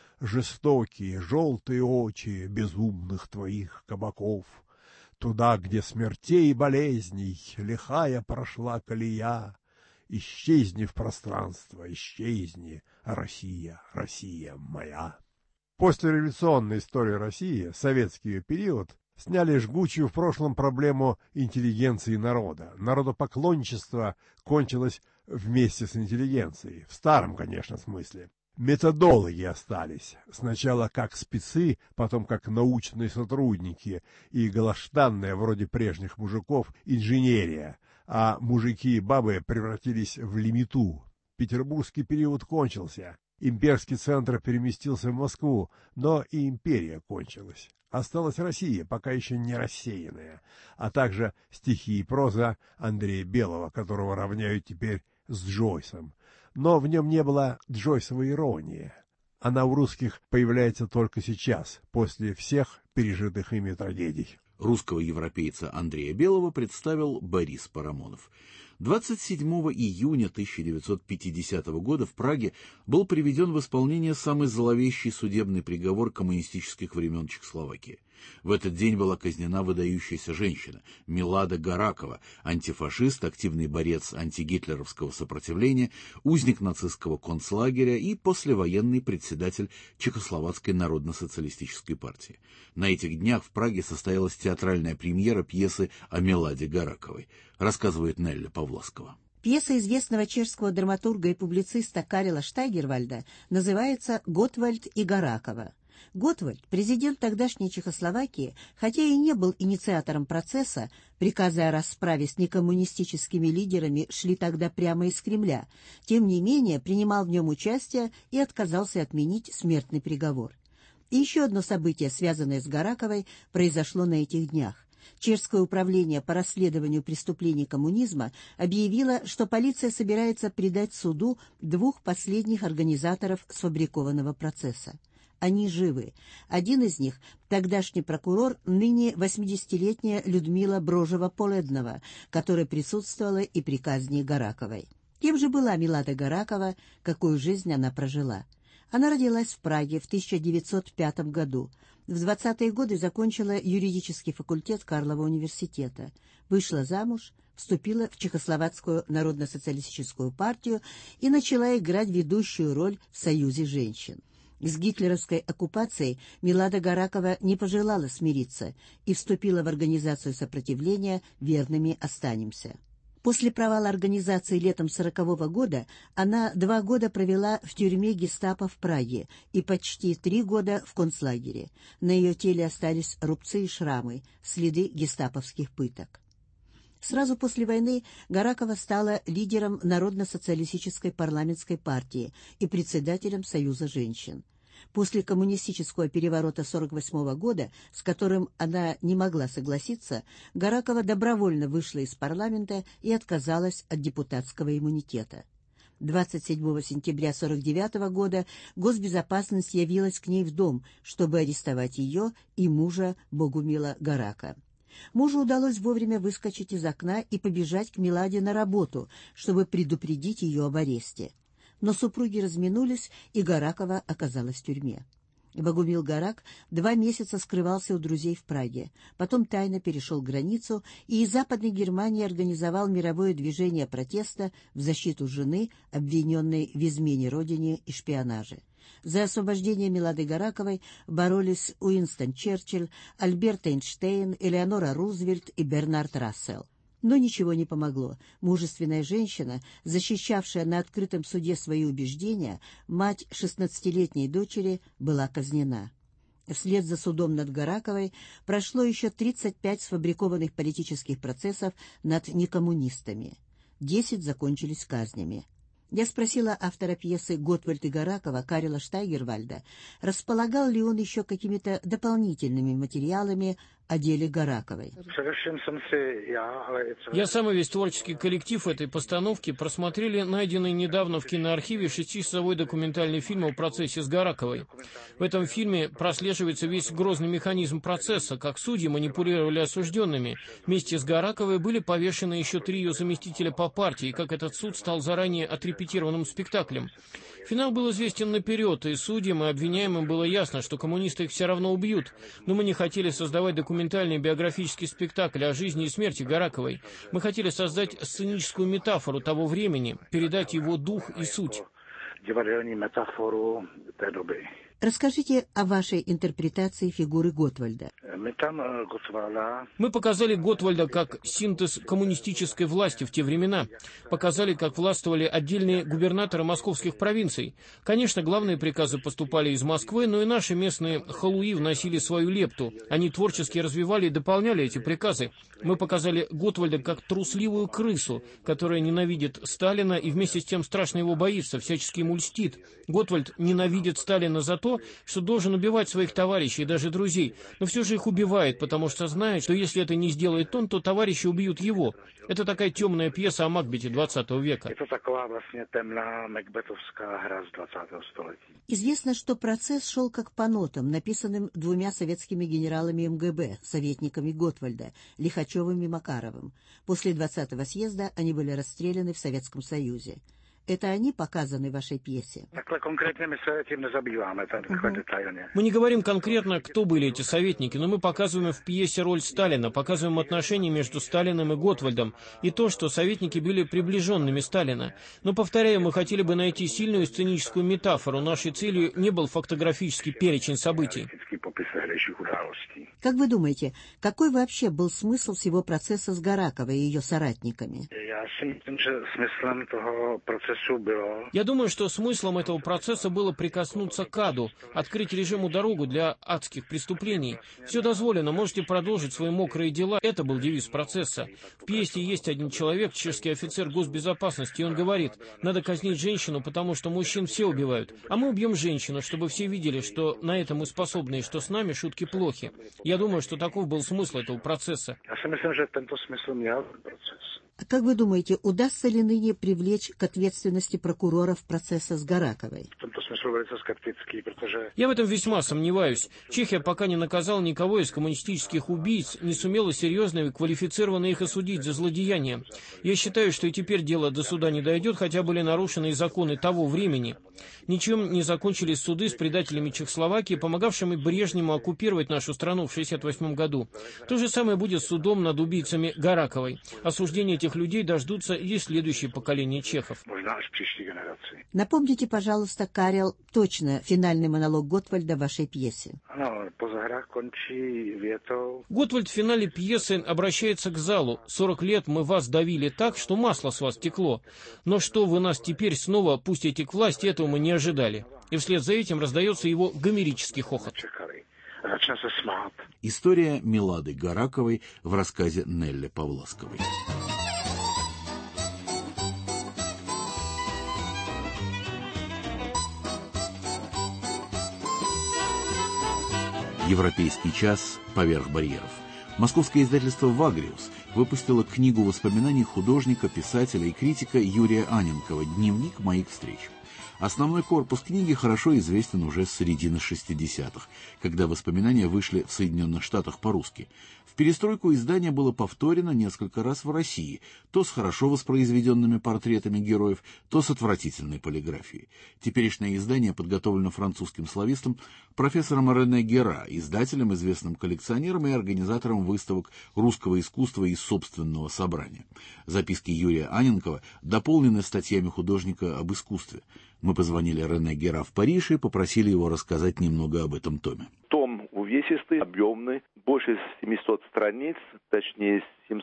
жестокие желтые очи безумных твоих кабаков. Туда, где смертей и болезней лихая прошла колея, исчезни в пространство, исчезни, Россия, Россия моя». Послереволюционная история России, советский ее период, сняли жгучую в прошлом проблему интеллигенции и народа. Народопоклонничество кончилось вместе с интеллигенцией, в старом, конечно, смысле. Методологи остались, сначала как спецы, потом как научные сотрудники, и галаштанная, вроде прежних мужиков, инженерия, а мужики и бабы превратились в лимиту. Петербургский период кончился, имперский центр переместился в Москву, но и империя кончилась. Осталась Россия, пока еще не рассеянная, а также стихи и проза Андрея Белого, которого равняют теперь с Джойсом. Но в нем не было Джойсовой иронии. Она у русских появляется только сейчас, после всех пережитых ими трагедий. Русского европейца Андрея Белого представил Борис Парамонов. 27 июня 1950 года в Праге был приведен в исполнение самый зловещий судебный приговор коммунистических времен Чехословакии. В этот день была казнена выдающаяся женщина Милада Гаракова, антифашист, активный борец антигитлеровского сопротивления, узник нацистского концлагеря и послевоенный председатель Чехословацкой народно-социалистической партии. На этих днях в Праге состоялась театральная премьера пьесы о Миладе Гараковой, рассказывает Нелля Павласкова. Пьеса известного чешского драматурга и публициста Карела Штайгервальда называется «Готвальд и Гаракова». Готвальд, президент тогдашней Чехословакии, хотя и не был инициатором процесса, приказы о расправе с некоммунистическими лидерами шли тогда прямо из Кремля, тем не менее принимал в нем участие и отказался отменить смертный приговор. И еще одно событие, связанное с Гараковой, произошло на этих днях. Чешское управление по расследованию преступлений коммунизма объявило, что полиция собирается предать суду двух последних организаторов сфабрикованного процесса. Они живы. Один из них – тогдашний прокурор, ныне 80-летняя Людмила Брожева-Поледнова, которая присутствовала и при казни Гараковой. Кем же была Милада Гаракова, какую жизнь она прожила? Она родилась в Праге в 1905 году. В 20-е годы закончила юридический факультет Карлова университета. Вышла замуж, вступила в Чехословацкую народно-социалистическую партию и начала играть ведущую роль в Союзе женщин. С гитлеровской оккупацией Милада Гаракова не пожелала смириться и вступила в организацию сопротивления «Верными останемся». После провала организации летом 1940 года она 2 года провела в тюрьме гестапо в Праге и почти 3 года в концлагере. На ее теле остались рубцы и шрамы, следы гестаповских пыток. Сразу после войны Гаракова стала лидером Народно-социалистической парламентской партии и председателем Союза женщин. После коммунистического переворота 1948 года, с которым она не могла согласиться, Гаракова добровольно вышла из парламента и отказалась от депутатского иммунитета. 27 сентября 1949 года госбезопасность явилась к ней в дом, чтобы арестовать ее и мужа Богумила Гарака. Мужу удалось вовремя выскочить из окна и побежать к Меладе на работу, чтобы предупредить ее об аресте. Но супруги разминулись, и Гаракова оказалась в тюрьме. Богумил Гарак 2 месяца скрывался у друзей в Праге, потом тайно перешел границу и из Западной Германии организовал мировое движение протеста в защиту жены, обвиненной в измене родине и шпионаже. За освобождение Мелады Гараковой боролись Уинстон Черчилль, Альберт Эйнштейн, Элеонора Рузвельт и Бернард Рассел. Но ничего не помогло. Мужественная женщина, защищавшая на открытом суде свои убеждения, мать 16-летней дочери, была казнена. Вслед за судом над Гараковой прошло еще 35 сфабрикованных политических процессов над некоммунистами. 10 закончились казнями. Я спросила автора пьесы «Готвальд и Гаракова» Карела Штайгервальда, располагал ли он еще какими-то дополнительными материалами о деле Гараковой. Я сам и весь творческий коллектив этой постановки просмотрели найденный недавно в киноархиве 6-часовой документальный фильм о процессе с Гараковой. В этом фильме прослеживается весь грозный механизм процесса, как судьи манипулировали осужденными. Вместе с Гараковой были повешены еще 3 ее заместителя по партии, и как этот суд стал заранее отрепетированным спектаклем. Финал был известен наперед, и судьям и обвиняемым было ясно, что коммунисты их все равно убьют. Но мы не хотели создавать документальный биографический спектакль о жизни и смерти Гараковой. Мы хотели создать сценическую метафору того времени, передать его дух и суть. Расскажите о вашей интерпретации фигуры Готвальда. Мы показали Готвальда как синтез коммунистической власти в те времена. Показали, как властвовали отдельные губернаторы московских провинций. Конечно, главные приказы поступали из Москвы, но и наши местные халуи вносили свою лепту. Они творчески развивали и дополняли эти приказы. Мы показали Готвальда как трусливую крысу, которая ненавидит Сталина и вместе с тем страшно его боится, всячески ему льстит. Готвальд ненавидит Сталина за то, что должен убивать своих товарищей и даже друзей, но все же их убивает, потому что знает, что если это не сделает он, то товарищи убьют его. Это такая темная пьеса о Макбете 20 века. Известно, что процесс шел как по нотам, написанным 2 советскими генералами МГБ, советниками Готвальда, Лихачевым и Макаровым. После 20-го съезда они были расстреляны в Советском Союзе. Это они показаны в вашей пьесе? Мы не говорим конкретно, кто были эти советники, но мы показываем в пьесе роль Сталина, показываем отношения между Сталиным и Готвальдом, и то, что советники были приближенными Сталина. Но, повторяю, мы хотели бы найти сильную сценическую метафору. Нашей целью не был фактографический перечень событий. Как вы думаете, какой вообще был смысл всего процесса с Гараковой и ее соратниками? Я думаю, что смыслом этого процесса было прикоснуться к аду, открыть режиму дорогу для адских преступлений. Все дозволено, можете продолжить свои мокрые дела. Это был девиз процесса. В пьесе есть один человек, чешский офицер госбезопасности, и он говорит, надо казнить женщину, потому что мужчин все убивают. А мы убьем женщину, чтобы все видели, что на это мы способны, и что с нами шутки плохи. Я думаю, что таков был смысл этого процесса. А как вы думаете, удастся ли ныне привлечь к ответственности прокуроров процесса с Гараковой? Я в этом весьма сомневаюсь. Чехия пока не наказала никого из коммунистических убийц, не сумела серьезно и квалифицированно их осудить за злодеяния. Я считаю, что и теперь дело до суда не дойдет, хотя были нарушены и законы того времени. Ничем не закончились суды с предателями Чехословакии, помогавшими Брежневу оккупировать нашу страну в 1968 году. То же самое будет с судом над убийцами Гараковой. Осуждение этих людей дождутся и следующие поколения чехов. Напомните, пожалуйста, Карел, точно финальный монолог Готвальда в вашей пьесе. Готвальд в финале пьесы обращается к залу. 40 лет мы вас давили так, что масло с вас текло. Но что вы нас теперь снова пустите к власти, этого мы не ожидали. И вслед за этим раздается его гомерический хохот. История Милады Гораковой в рассказе Нелли Павласковой. Европейский час поверх барьеров. Московское издательство «Вагриус» выпустило книгу воспоминаний художника, писателя и критика Юрия Анненкова «Дневник моих встреч». Основной корпус книги хорошо известен уже с середины 60-х, когда воспоминания вышли в Соединенных Штатах по-русски. В перестройку издание было повторено несколько раз в России, то с хорошо воспроизведенными портретами героев, то с отвратительной полиграфией. Теперешнее издание подготовлено французским славистом профессором Рене Гера, издателем, известным коллекционером и организатором выставок русского искусства и собственного собрания. Записки Юрия Анненкова дополнены статьями художника об искусстве. Мы позвонили Рене Гера в Париж и попросили его рассказать немного об этом томе. Том увесистый, объемный, больше 700 страниц, точнее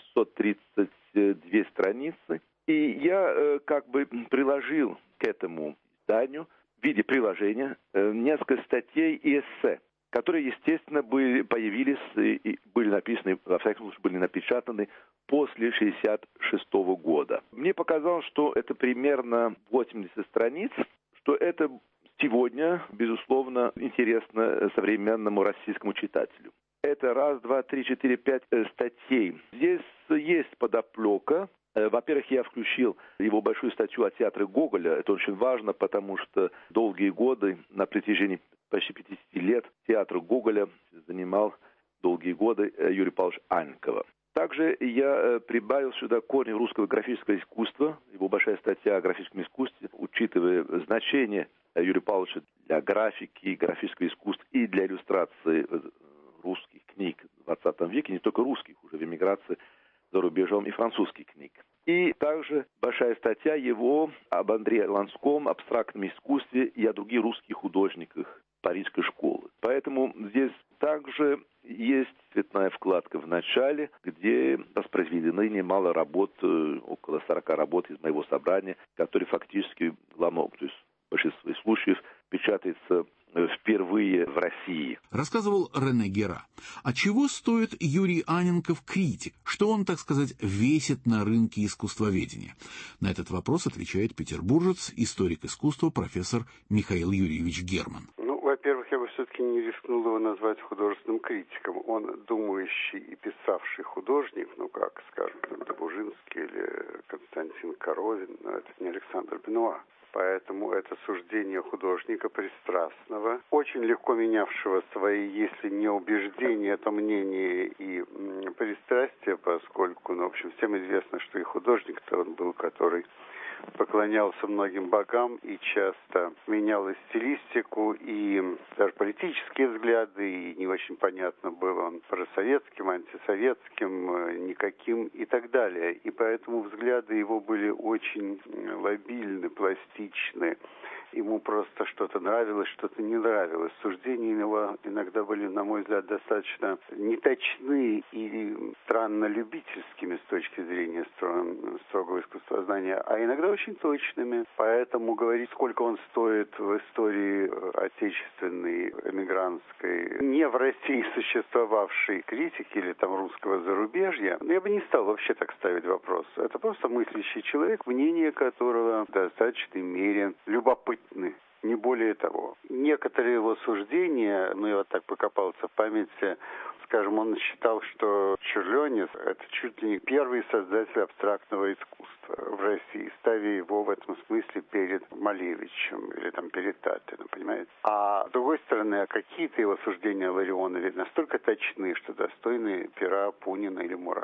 732 страницы. И я приложил к этому изданию в виде приложения несколько статей и эссе, которые, естественно, появились и были написаны, во всяком случае, были напечатаны после 1966 года. Мне показалось, что это примерно 80 страниц, что это сегодня, безусловно, интересно современному российскому читателю. Это 1, 2, 3, 4, 5 статей. Здесь есть подоплека. Во-первых, я включил его большую статью о театре Гоголя. Это очень важно, потому что долгие годы, на протяжении почти 50 лет, театр Гоголя занимал долгие годы Юрий Павлович Анненкова. Также я прибавил сюда корни русского графического искусства, его большая статья о графическом искусстве, учитывая значение Юрия Павловича для графики, графического искусства и для иллюстрации русских книг в 20 веке, не только русских, уже в эмиграции за рубежом и французских книг. И также большая статья его об Андрее Ланском, абстрактном искусстве и о других русских художниках парижской школы. Поэтому здесь также есть цветная вкладка в начале, где воспроизведены немало работ, около 40 работ из моего собрания, которые фактически, главное, то есть в большинстве случаев, печатаются впервые в России. Рассказывал Рене Гера. А чего стоит Юрий Анненков критик? Что он, так сказать, весит на рынке искусствоведения? На этот вопрос отвечает петербуржец, историк искусства, профессор Михаил Юрьевич Герман. Во-первых, я бы все-таки не рискнул его назвать художественным критиком. Он думающий и писавший художник, как, скажем, Добужинский или Константин Коровин, но это не Александр Бенуа. Поэтому это суждение художника пристрастного, очень легко менявшего свои, если не убеждения, то мнения и пристрастия, поскольку, в общем, всем известно, что и художник-то он был, который поклонялся многим богам и часто менял и стилистику, и даже политические взгляды, и не очень понятно, был он просоветским, антисоветским, никаким и так далее. И поэтому взгляды его были очень лобильны, пластичны. Ему просто что-то нравилось, что-то не нравилось. Суждения его иногда были, на мой взгляд, достаточно неточны и странно любительскими с точки зрения строгого искусствознания, а иногда очень точными. Поэтому говорить, сколько он стоит в истории отечественной, эмигрантской, не в России существовавшей критики или русского зарубежья, я бы не стал вообще так ставить вопрос. Это просто мыслящий человек, мнение которого в достаточной мере любопытно. Не более того. Некоторые его суждения, я так покопался в памяти, скажем, он считал, что Черлёнец – это чуть ли не первый создатель абстрактного искусства в России, ставя его в этом смысле перед Малевичем или перед Татиным, понимаете? А с другой стороны, какие-то его суждения о Ларионове настолько точны, что достойны пера Пунина или Мурата.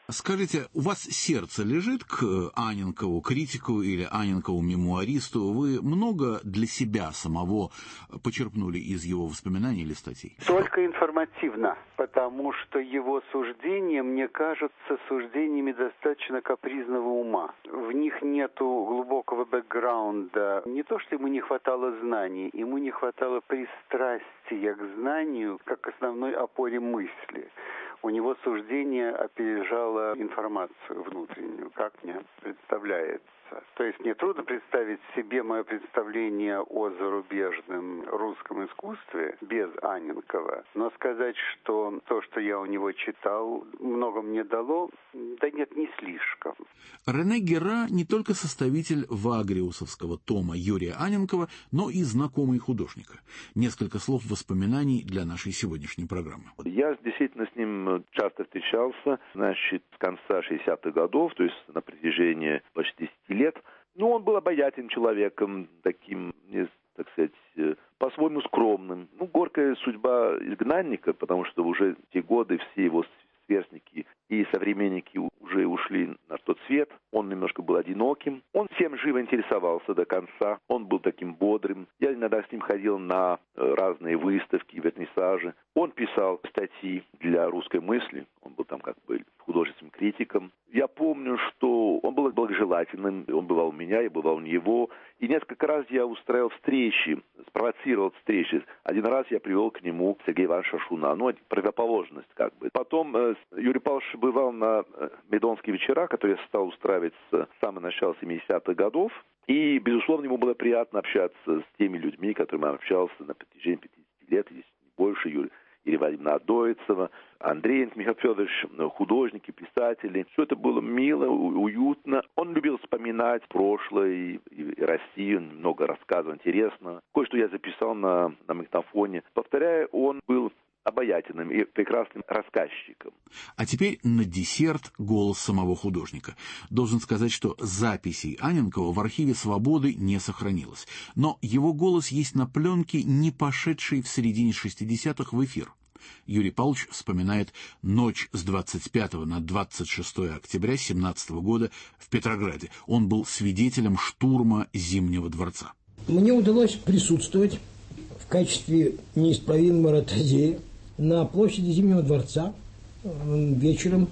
Скажите, у вас сердце лежит к Анненкову, критику или Анненкову мемуаристу? Вы много для себя самого почерпнули из его воспоминаний или статей? Только информативно, потому что его суждения, мне кажутся, суждениями достаточно капризного ума. В них нету глубокого бэкграунда. Не то, что ему не хватало знаний, ему не хватало пристрастия к знанию как к основной опоре мысли. У него суждение опережало информацию внутреннюю, как мне представляется. То есть мне трудно представить себе мое представление о зарубежном русском искусстве без Анненкова. Но сказать, что то, что я у него читал, много мне дало, да нет, не слишком. Рене Гера не только составитель вагриусовского тома Юрия Анненкова, но и знакомый художника. Несколько слов воспоминаний для нашей сегодняшней программы. Я действительно с ним часто встречался, значит, с конца 60-х годов, то есть на протяжении почти 10 лет. Ну, он был обаятельным человеком, таким, так сказать, по-своему скромным. Ну, горькая судьба изгнанника, потому что уже в те годы все его сверстники и современники уже ушли на тот свет. Он немножко был одиноким. Он всем живо интересовался до конца. Он был таким бодрым. Я иногда с ним ходил на разные выставки, вернисажи. Он писал статьи для «Русской мысли». Он был там как бы художественным критиком. Я помню, что он был благожелательным. Он бывал у меня, я бывал у него. И несколько раз я устраивал встречи, спровоцировал встречи. Один раз я привел к нему Сергея Ивановича Шуна. Ну, это противоположность как бы. Потом Юрий Павлович бывал на Медонские вечера, которые я стал устраивать с самого начала 70-х годов. И, безусловно, ему было приятно общаться с теми людьми, которыми он общался на протяжении 50 лет, если не больше, Юрия Владимировна Адоицева, Андрей Михаил Федорович, художники, писатели. Все это было мило, уютно. Он любил вспоминать прошлое и Россию, много рассказов интересного. Кое-что я записал на магнитофоне. Повторяю, он был обаятельным и прекрасным рассказчиком. А теперь на десерт голос самого художника. Должен сказать, что записей Анненкова в архиве «Свободы» не сохранилось. Но его голос есть на пленке, не пошедшей в середине 60-х в эфир. Юрий Павлович вспоминает ночь с 25 на 26 октября 1917 года в Петрограде. Он был свидетелем штурма Зимнего дворца. Мне удалось присутствовать в качестве неисправимого ротозея на площади Зимнего дворца вечером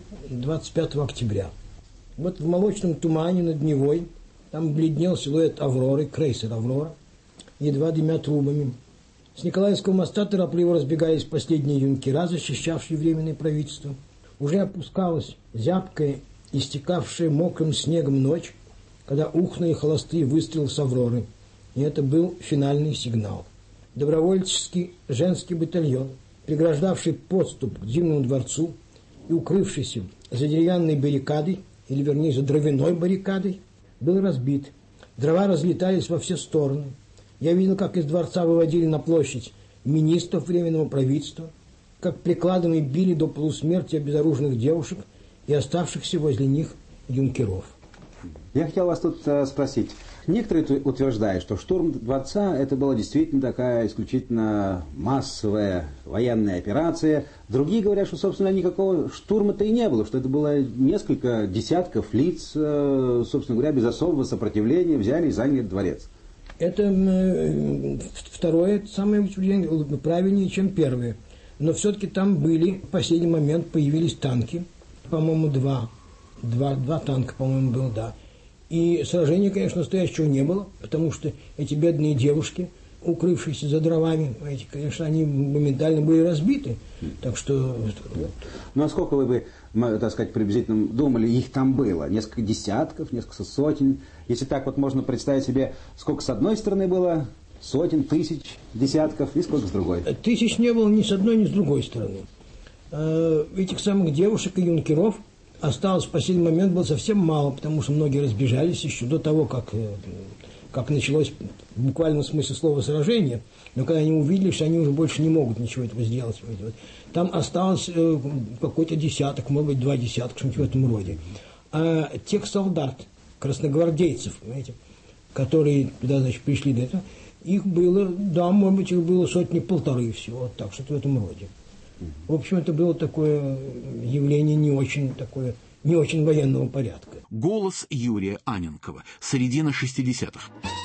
25 октября. Вот в молочном тумане над Невой там бледнел силуэт Авроры, крейсер «Аврора», едва дымя трубами. С Николаевского моста торопливо разбегались последние юнкера, защищавшие Временное правительство. Уже опускалась зябкая, истекавшая мокрым снегом ночь, когда ухнули холостые выстрелы с «Авроры». И это был финальный сигнал. Добровольческий женский батальон, преграждавший подступ к Зимнему дворцу и укрывшийся за деревянной баррикадой, или вернее за дровяной баррикадой, был разбит. Дрова разлетались во все стороны. Я видел, как из дворца выводили на площадь министров Временного правительства, как прикладами били до полусмерти обезоруженных девушек и оставшихся возле них юнкеров. Я хотел вас тут спросить. Некоторые утверждают, что штурм дворца это была действительно такая исключительно массовая военная операция. Другие говорят, что, собственно, никакого штурма-то и не было, что это было несколько десятков лиц, собственно говоря, без особого сопротивления взяли и заняли дворец. Это второе самое утверждение правильнее, чем первое. Но все-таки там были, в последний момент появились танки, по-моему, два танка, по-моему, было, да. И сражения, конечно, настоящего не было, потому что эти бедные девушки, укрывшиеся за дровами, эти, конечно, они моментально были разбиты. Так что... Ну, а сколько вы бы, так сказать, приблизительно думали, их там было? Несколько десятков, несколько сотен? Если так вот можно представить себе, сколько с одной стороны было, сотен, тысяч, десятков, и сколько с другой? Тысяч не было ни с одной, ни с другой стороны. Этих самых девушек и юнкеров осталось в последний момент было совсем мало, потому что многие разбежались еще до того, как началось в буквальном смысле слова сражение. Но когда они увидели, что они уже больше не могут ничего этого сделать, там осталось какой-то десяток, может быть, 2 десятка, что-нибудь в этом роде. А тех солдат, красногвардейцев, понимаете, которые туда, значит, пришли до этого, их было, да, может быть, их было 100-1,5 всего, вот так, что-то в этом роде. В общем, это было такое явление не очень такое не очень военного порядка. Голос Юрия Анненкова. Середина 60-х.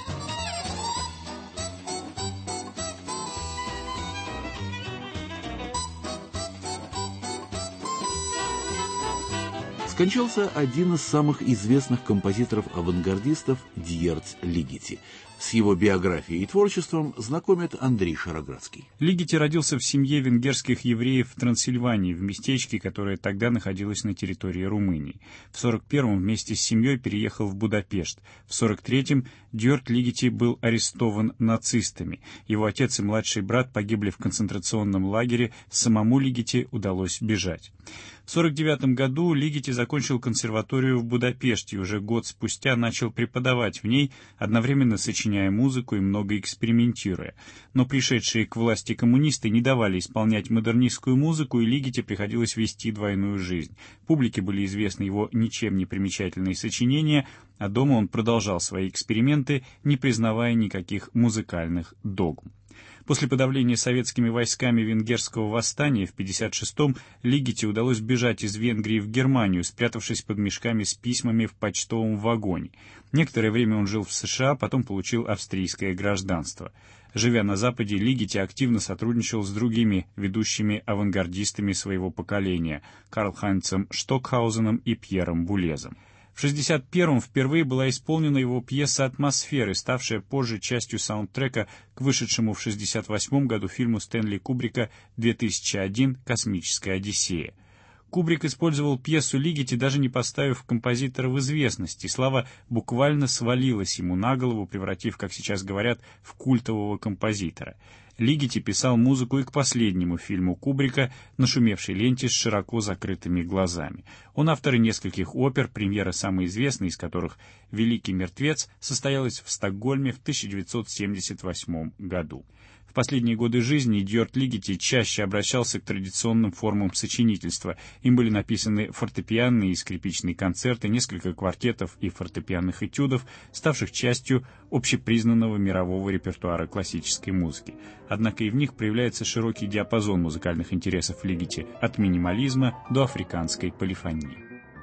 Скончался один из самых известных композиторов-авангардистов Дьердь Лигети. С его биографией и творчеством знакомит Андрей Шароградский. Лигети родился в семье венгерских евреев в Трансильвании, в местечке, которое тогда находилось на территории Румынии. В 1941-м вместе с семьей переехал в Будапешт. В 1943-м Дьердь Лигети был арестован нацистами. Его отец и младший брат погибли в концентрационном лагере, самому Лигети удалось бежать. В 1949 году Лигети закончил консерваторию в Будапеште и уже год спустя начал преподавать в ней, одновременно сочиняя музыку и много экспериментируя. Но пришедшие к власти коммунисты не давали исполнять модернистскую музыку, и Лигети приходилось вести двойную жизнь. Публике были известны его ничем не примечательные сочинения, а дома он продолжал свои эксперименты, не признавая никаких музыкальных догм. После подавления советскими войсками венгерского восстания в 1956-м Лигети удалось бежать из Венгрии в Германию, спрятавшись под мешками с письмами в почтовом вагоне. Некоторое время он жил в США, потом получил австрийское гражданство. Живя на Западе, Лигети активно сотрудничал с другими ведущими авангардистами своего поколения — Карл-Хайнцем Штокхаузеном и Пьером Булезом. В 1961-м впервые была исполнена его пьеса «Атмосферы», ставшая позже частью саундтрека к вышедшему в 1968 году фильму Стэнли Кубрика «2001. Космическая Одиссея». Кубрик использовал пьесу Лигети, даже не поставив композитора в известность, и слава буквально свалилась ему на голову, превратив, как сейчас говорят, в культового композитора. Лигети писал музыку и к последнему фильму Кубрика «Нашумевшей ленте с широко закрытыми глазами». Он автор нескольких опер, премьера самой известной из которых «Великий мертвец» состоялась в Стокгольме в 1978 году. В последние годы жизни Дьердь Лигети чаще обращался к традиционным формам сочинительства. Им были написаны фортепианные и скрипичные концерты, несколько квартетов и фортепианных этюдов, ставших частью общепризнанного мирового репертуара классической музыки. Однако и в них проявляется широкий диапазон музыкальных интересов Лигети, от минимализма до африканской полифонии.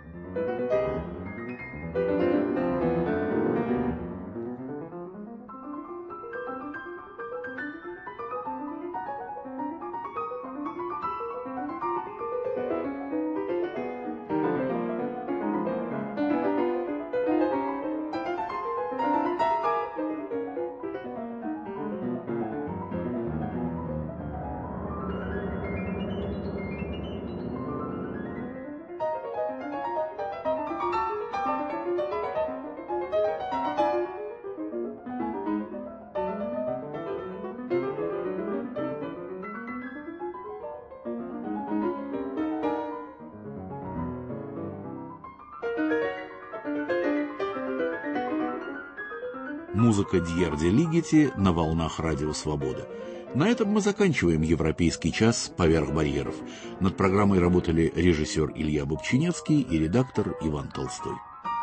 Музыка Дьердя Лигети на волнах Радио Свобода. На этом мы заканчиваем «Европейский час. Поверх барьеров». Над программой работали режиссер Илья Бобчинецкий и редактор Иван Толстой.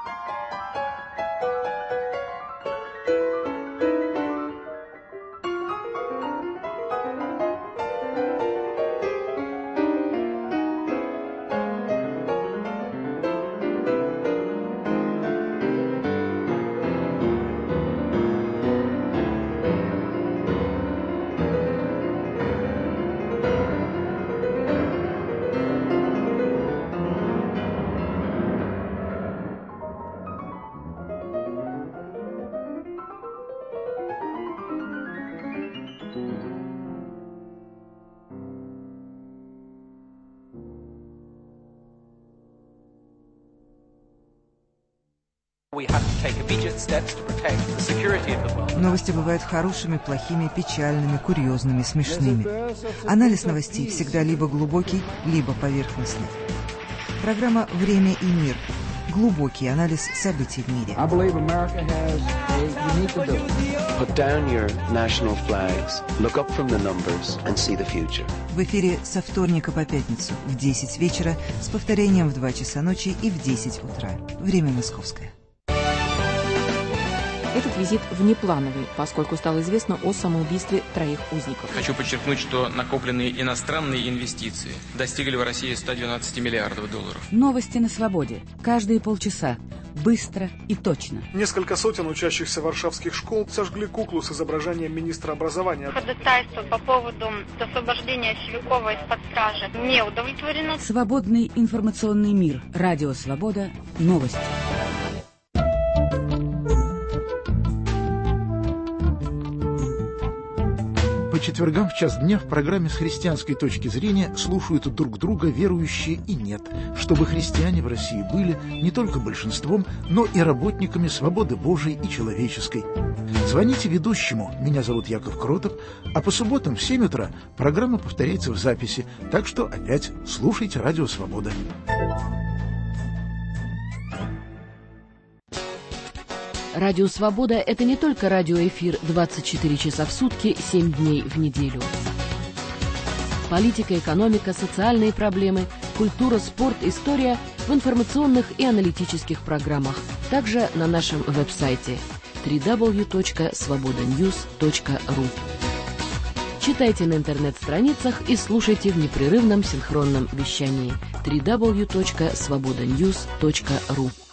Новости бывают хорошими, плохими, печальными, курьезными, смешными. Анализ новостей всегда либо глубокий, либо поверхностный. Программа «Время и мир». Глубокий анализ событий в мире. В эфире со вторника по пятницу в 10 вечера с повторением в 2 часа ночи и в 10 утра. Время московское. Этот визит внеплановый, поскольку стало известно о самоубийстве 3 узников. Хочу подчеркнуть, что накопленные иностранные инвестиции достигли в России 112 миллиардов долларов. Новости на свободе. Каждые полчаса. Быстро и точно. Несколько сотен учащихся варшавских школ сожгли куклу с изображением министра образования. Ходатайство по поводу освобождения Севякова из-под стражи не удовлетворено. Свободный информационный мир. Радио «Свобода». Новости. По четвергам в час дня в программе «С христианской точки зрения» слушают друг друга верующие и нет, чтобы христиане в России были не только большинством, но и работниками свободы Божией и человеческой. Звоните ведущему, меня зовут Яков Кротов, а по субботам в 7 утра программа повторяется в записи, так что опять слушайте «Радио Свобода». Радио «Свобода» — это не только радиоэфир 24 часа в сутки, 7 дней в неделю. Политика, экономика, социальные проблемы, культура, спорт, история в информационных и аналитических программах. Также на нашем веб-сайте www.svobodanews.ru. Читайте на интернет-страницах и слушайте в непрерывном синхронном вещании www.svobodanews.ru.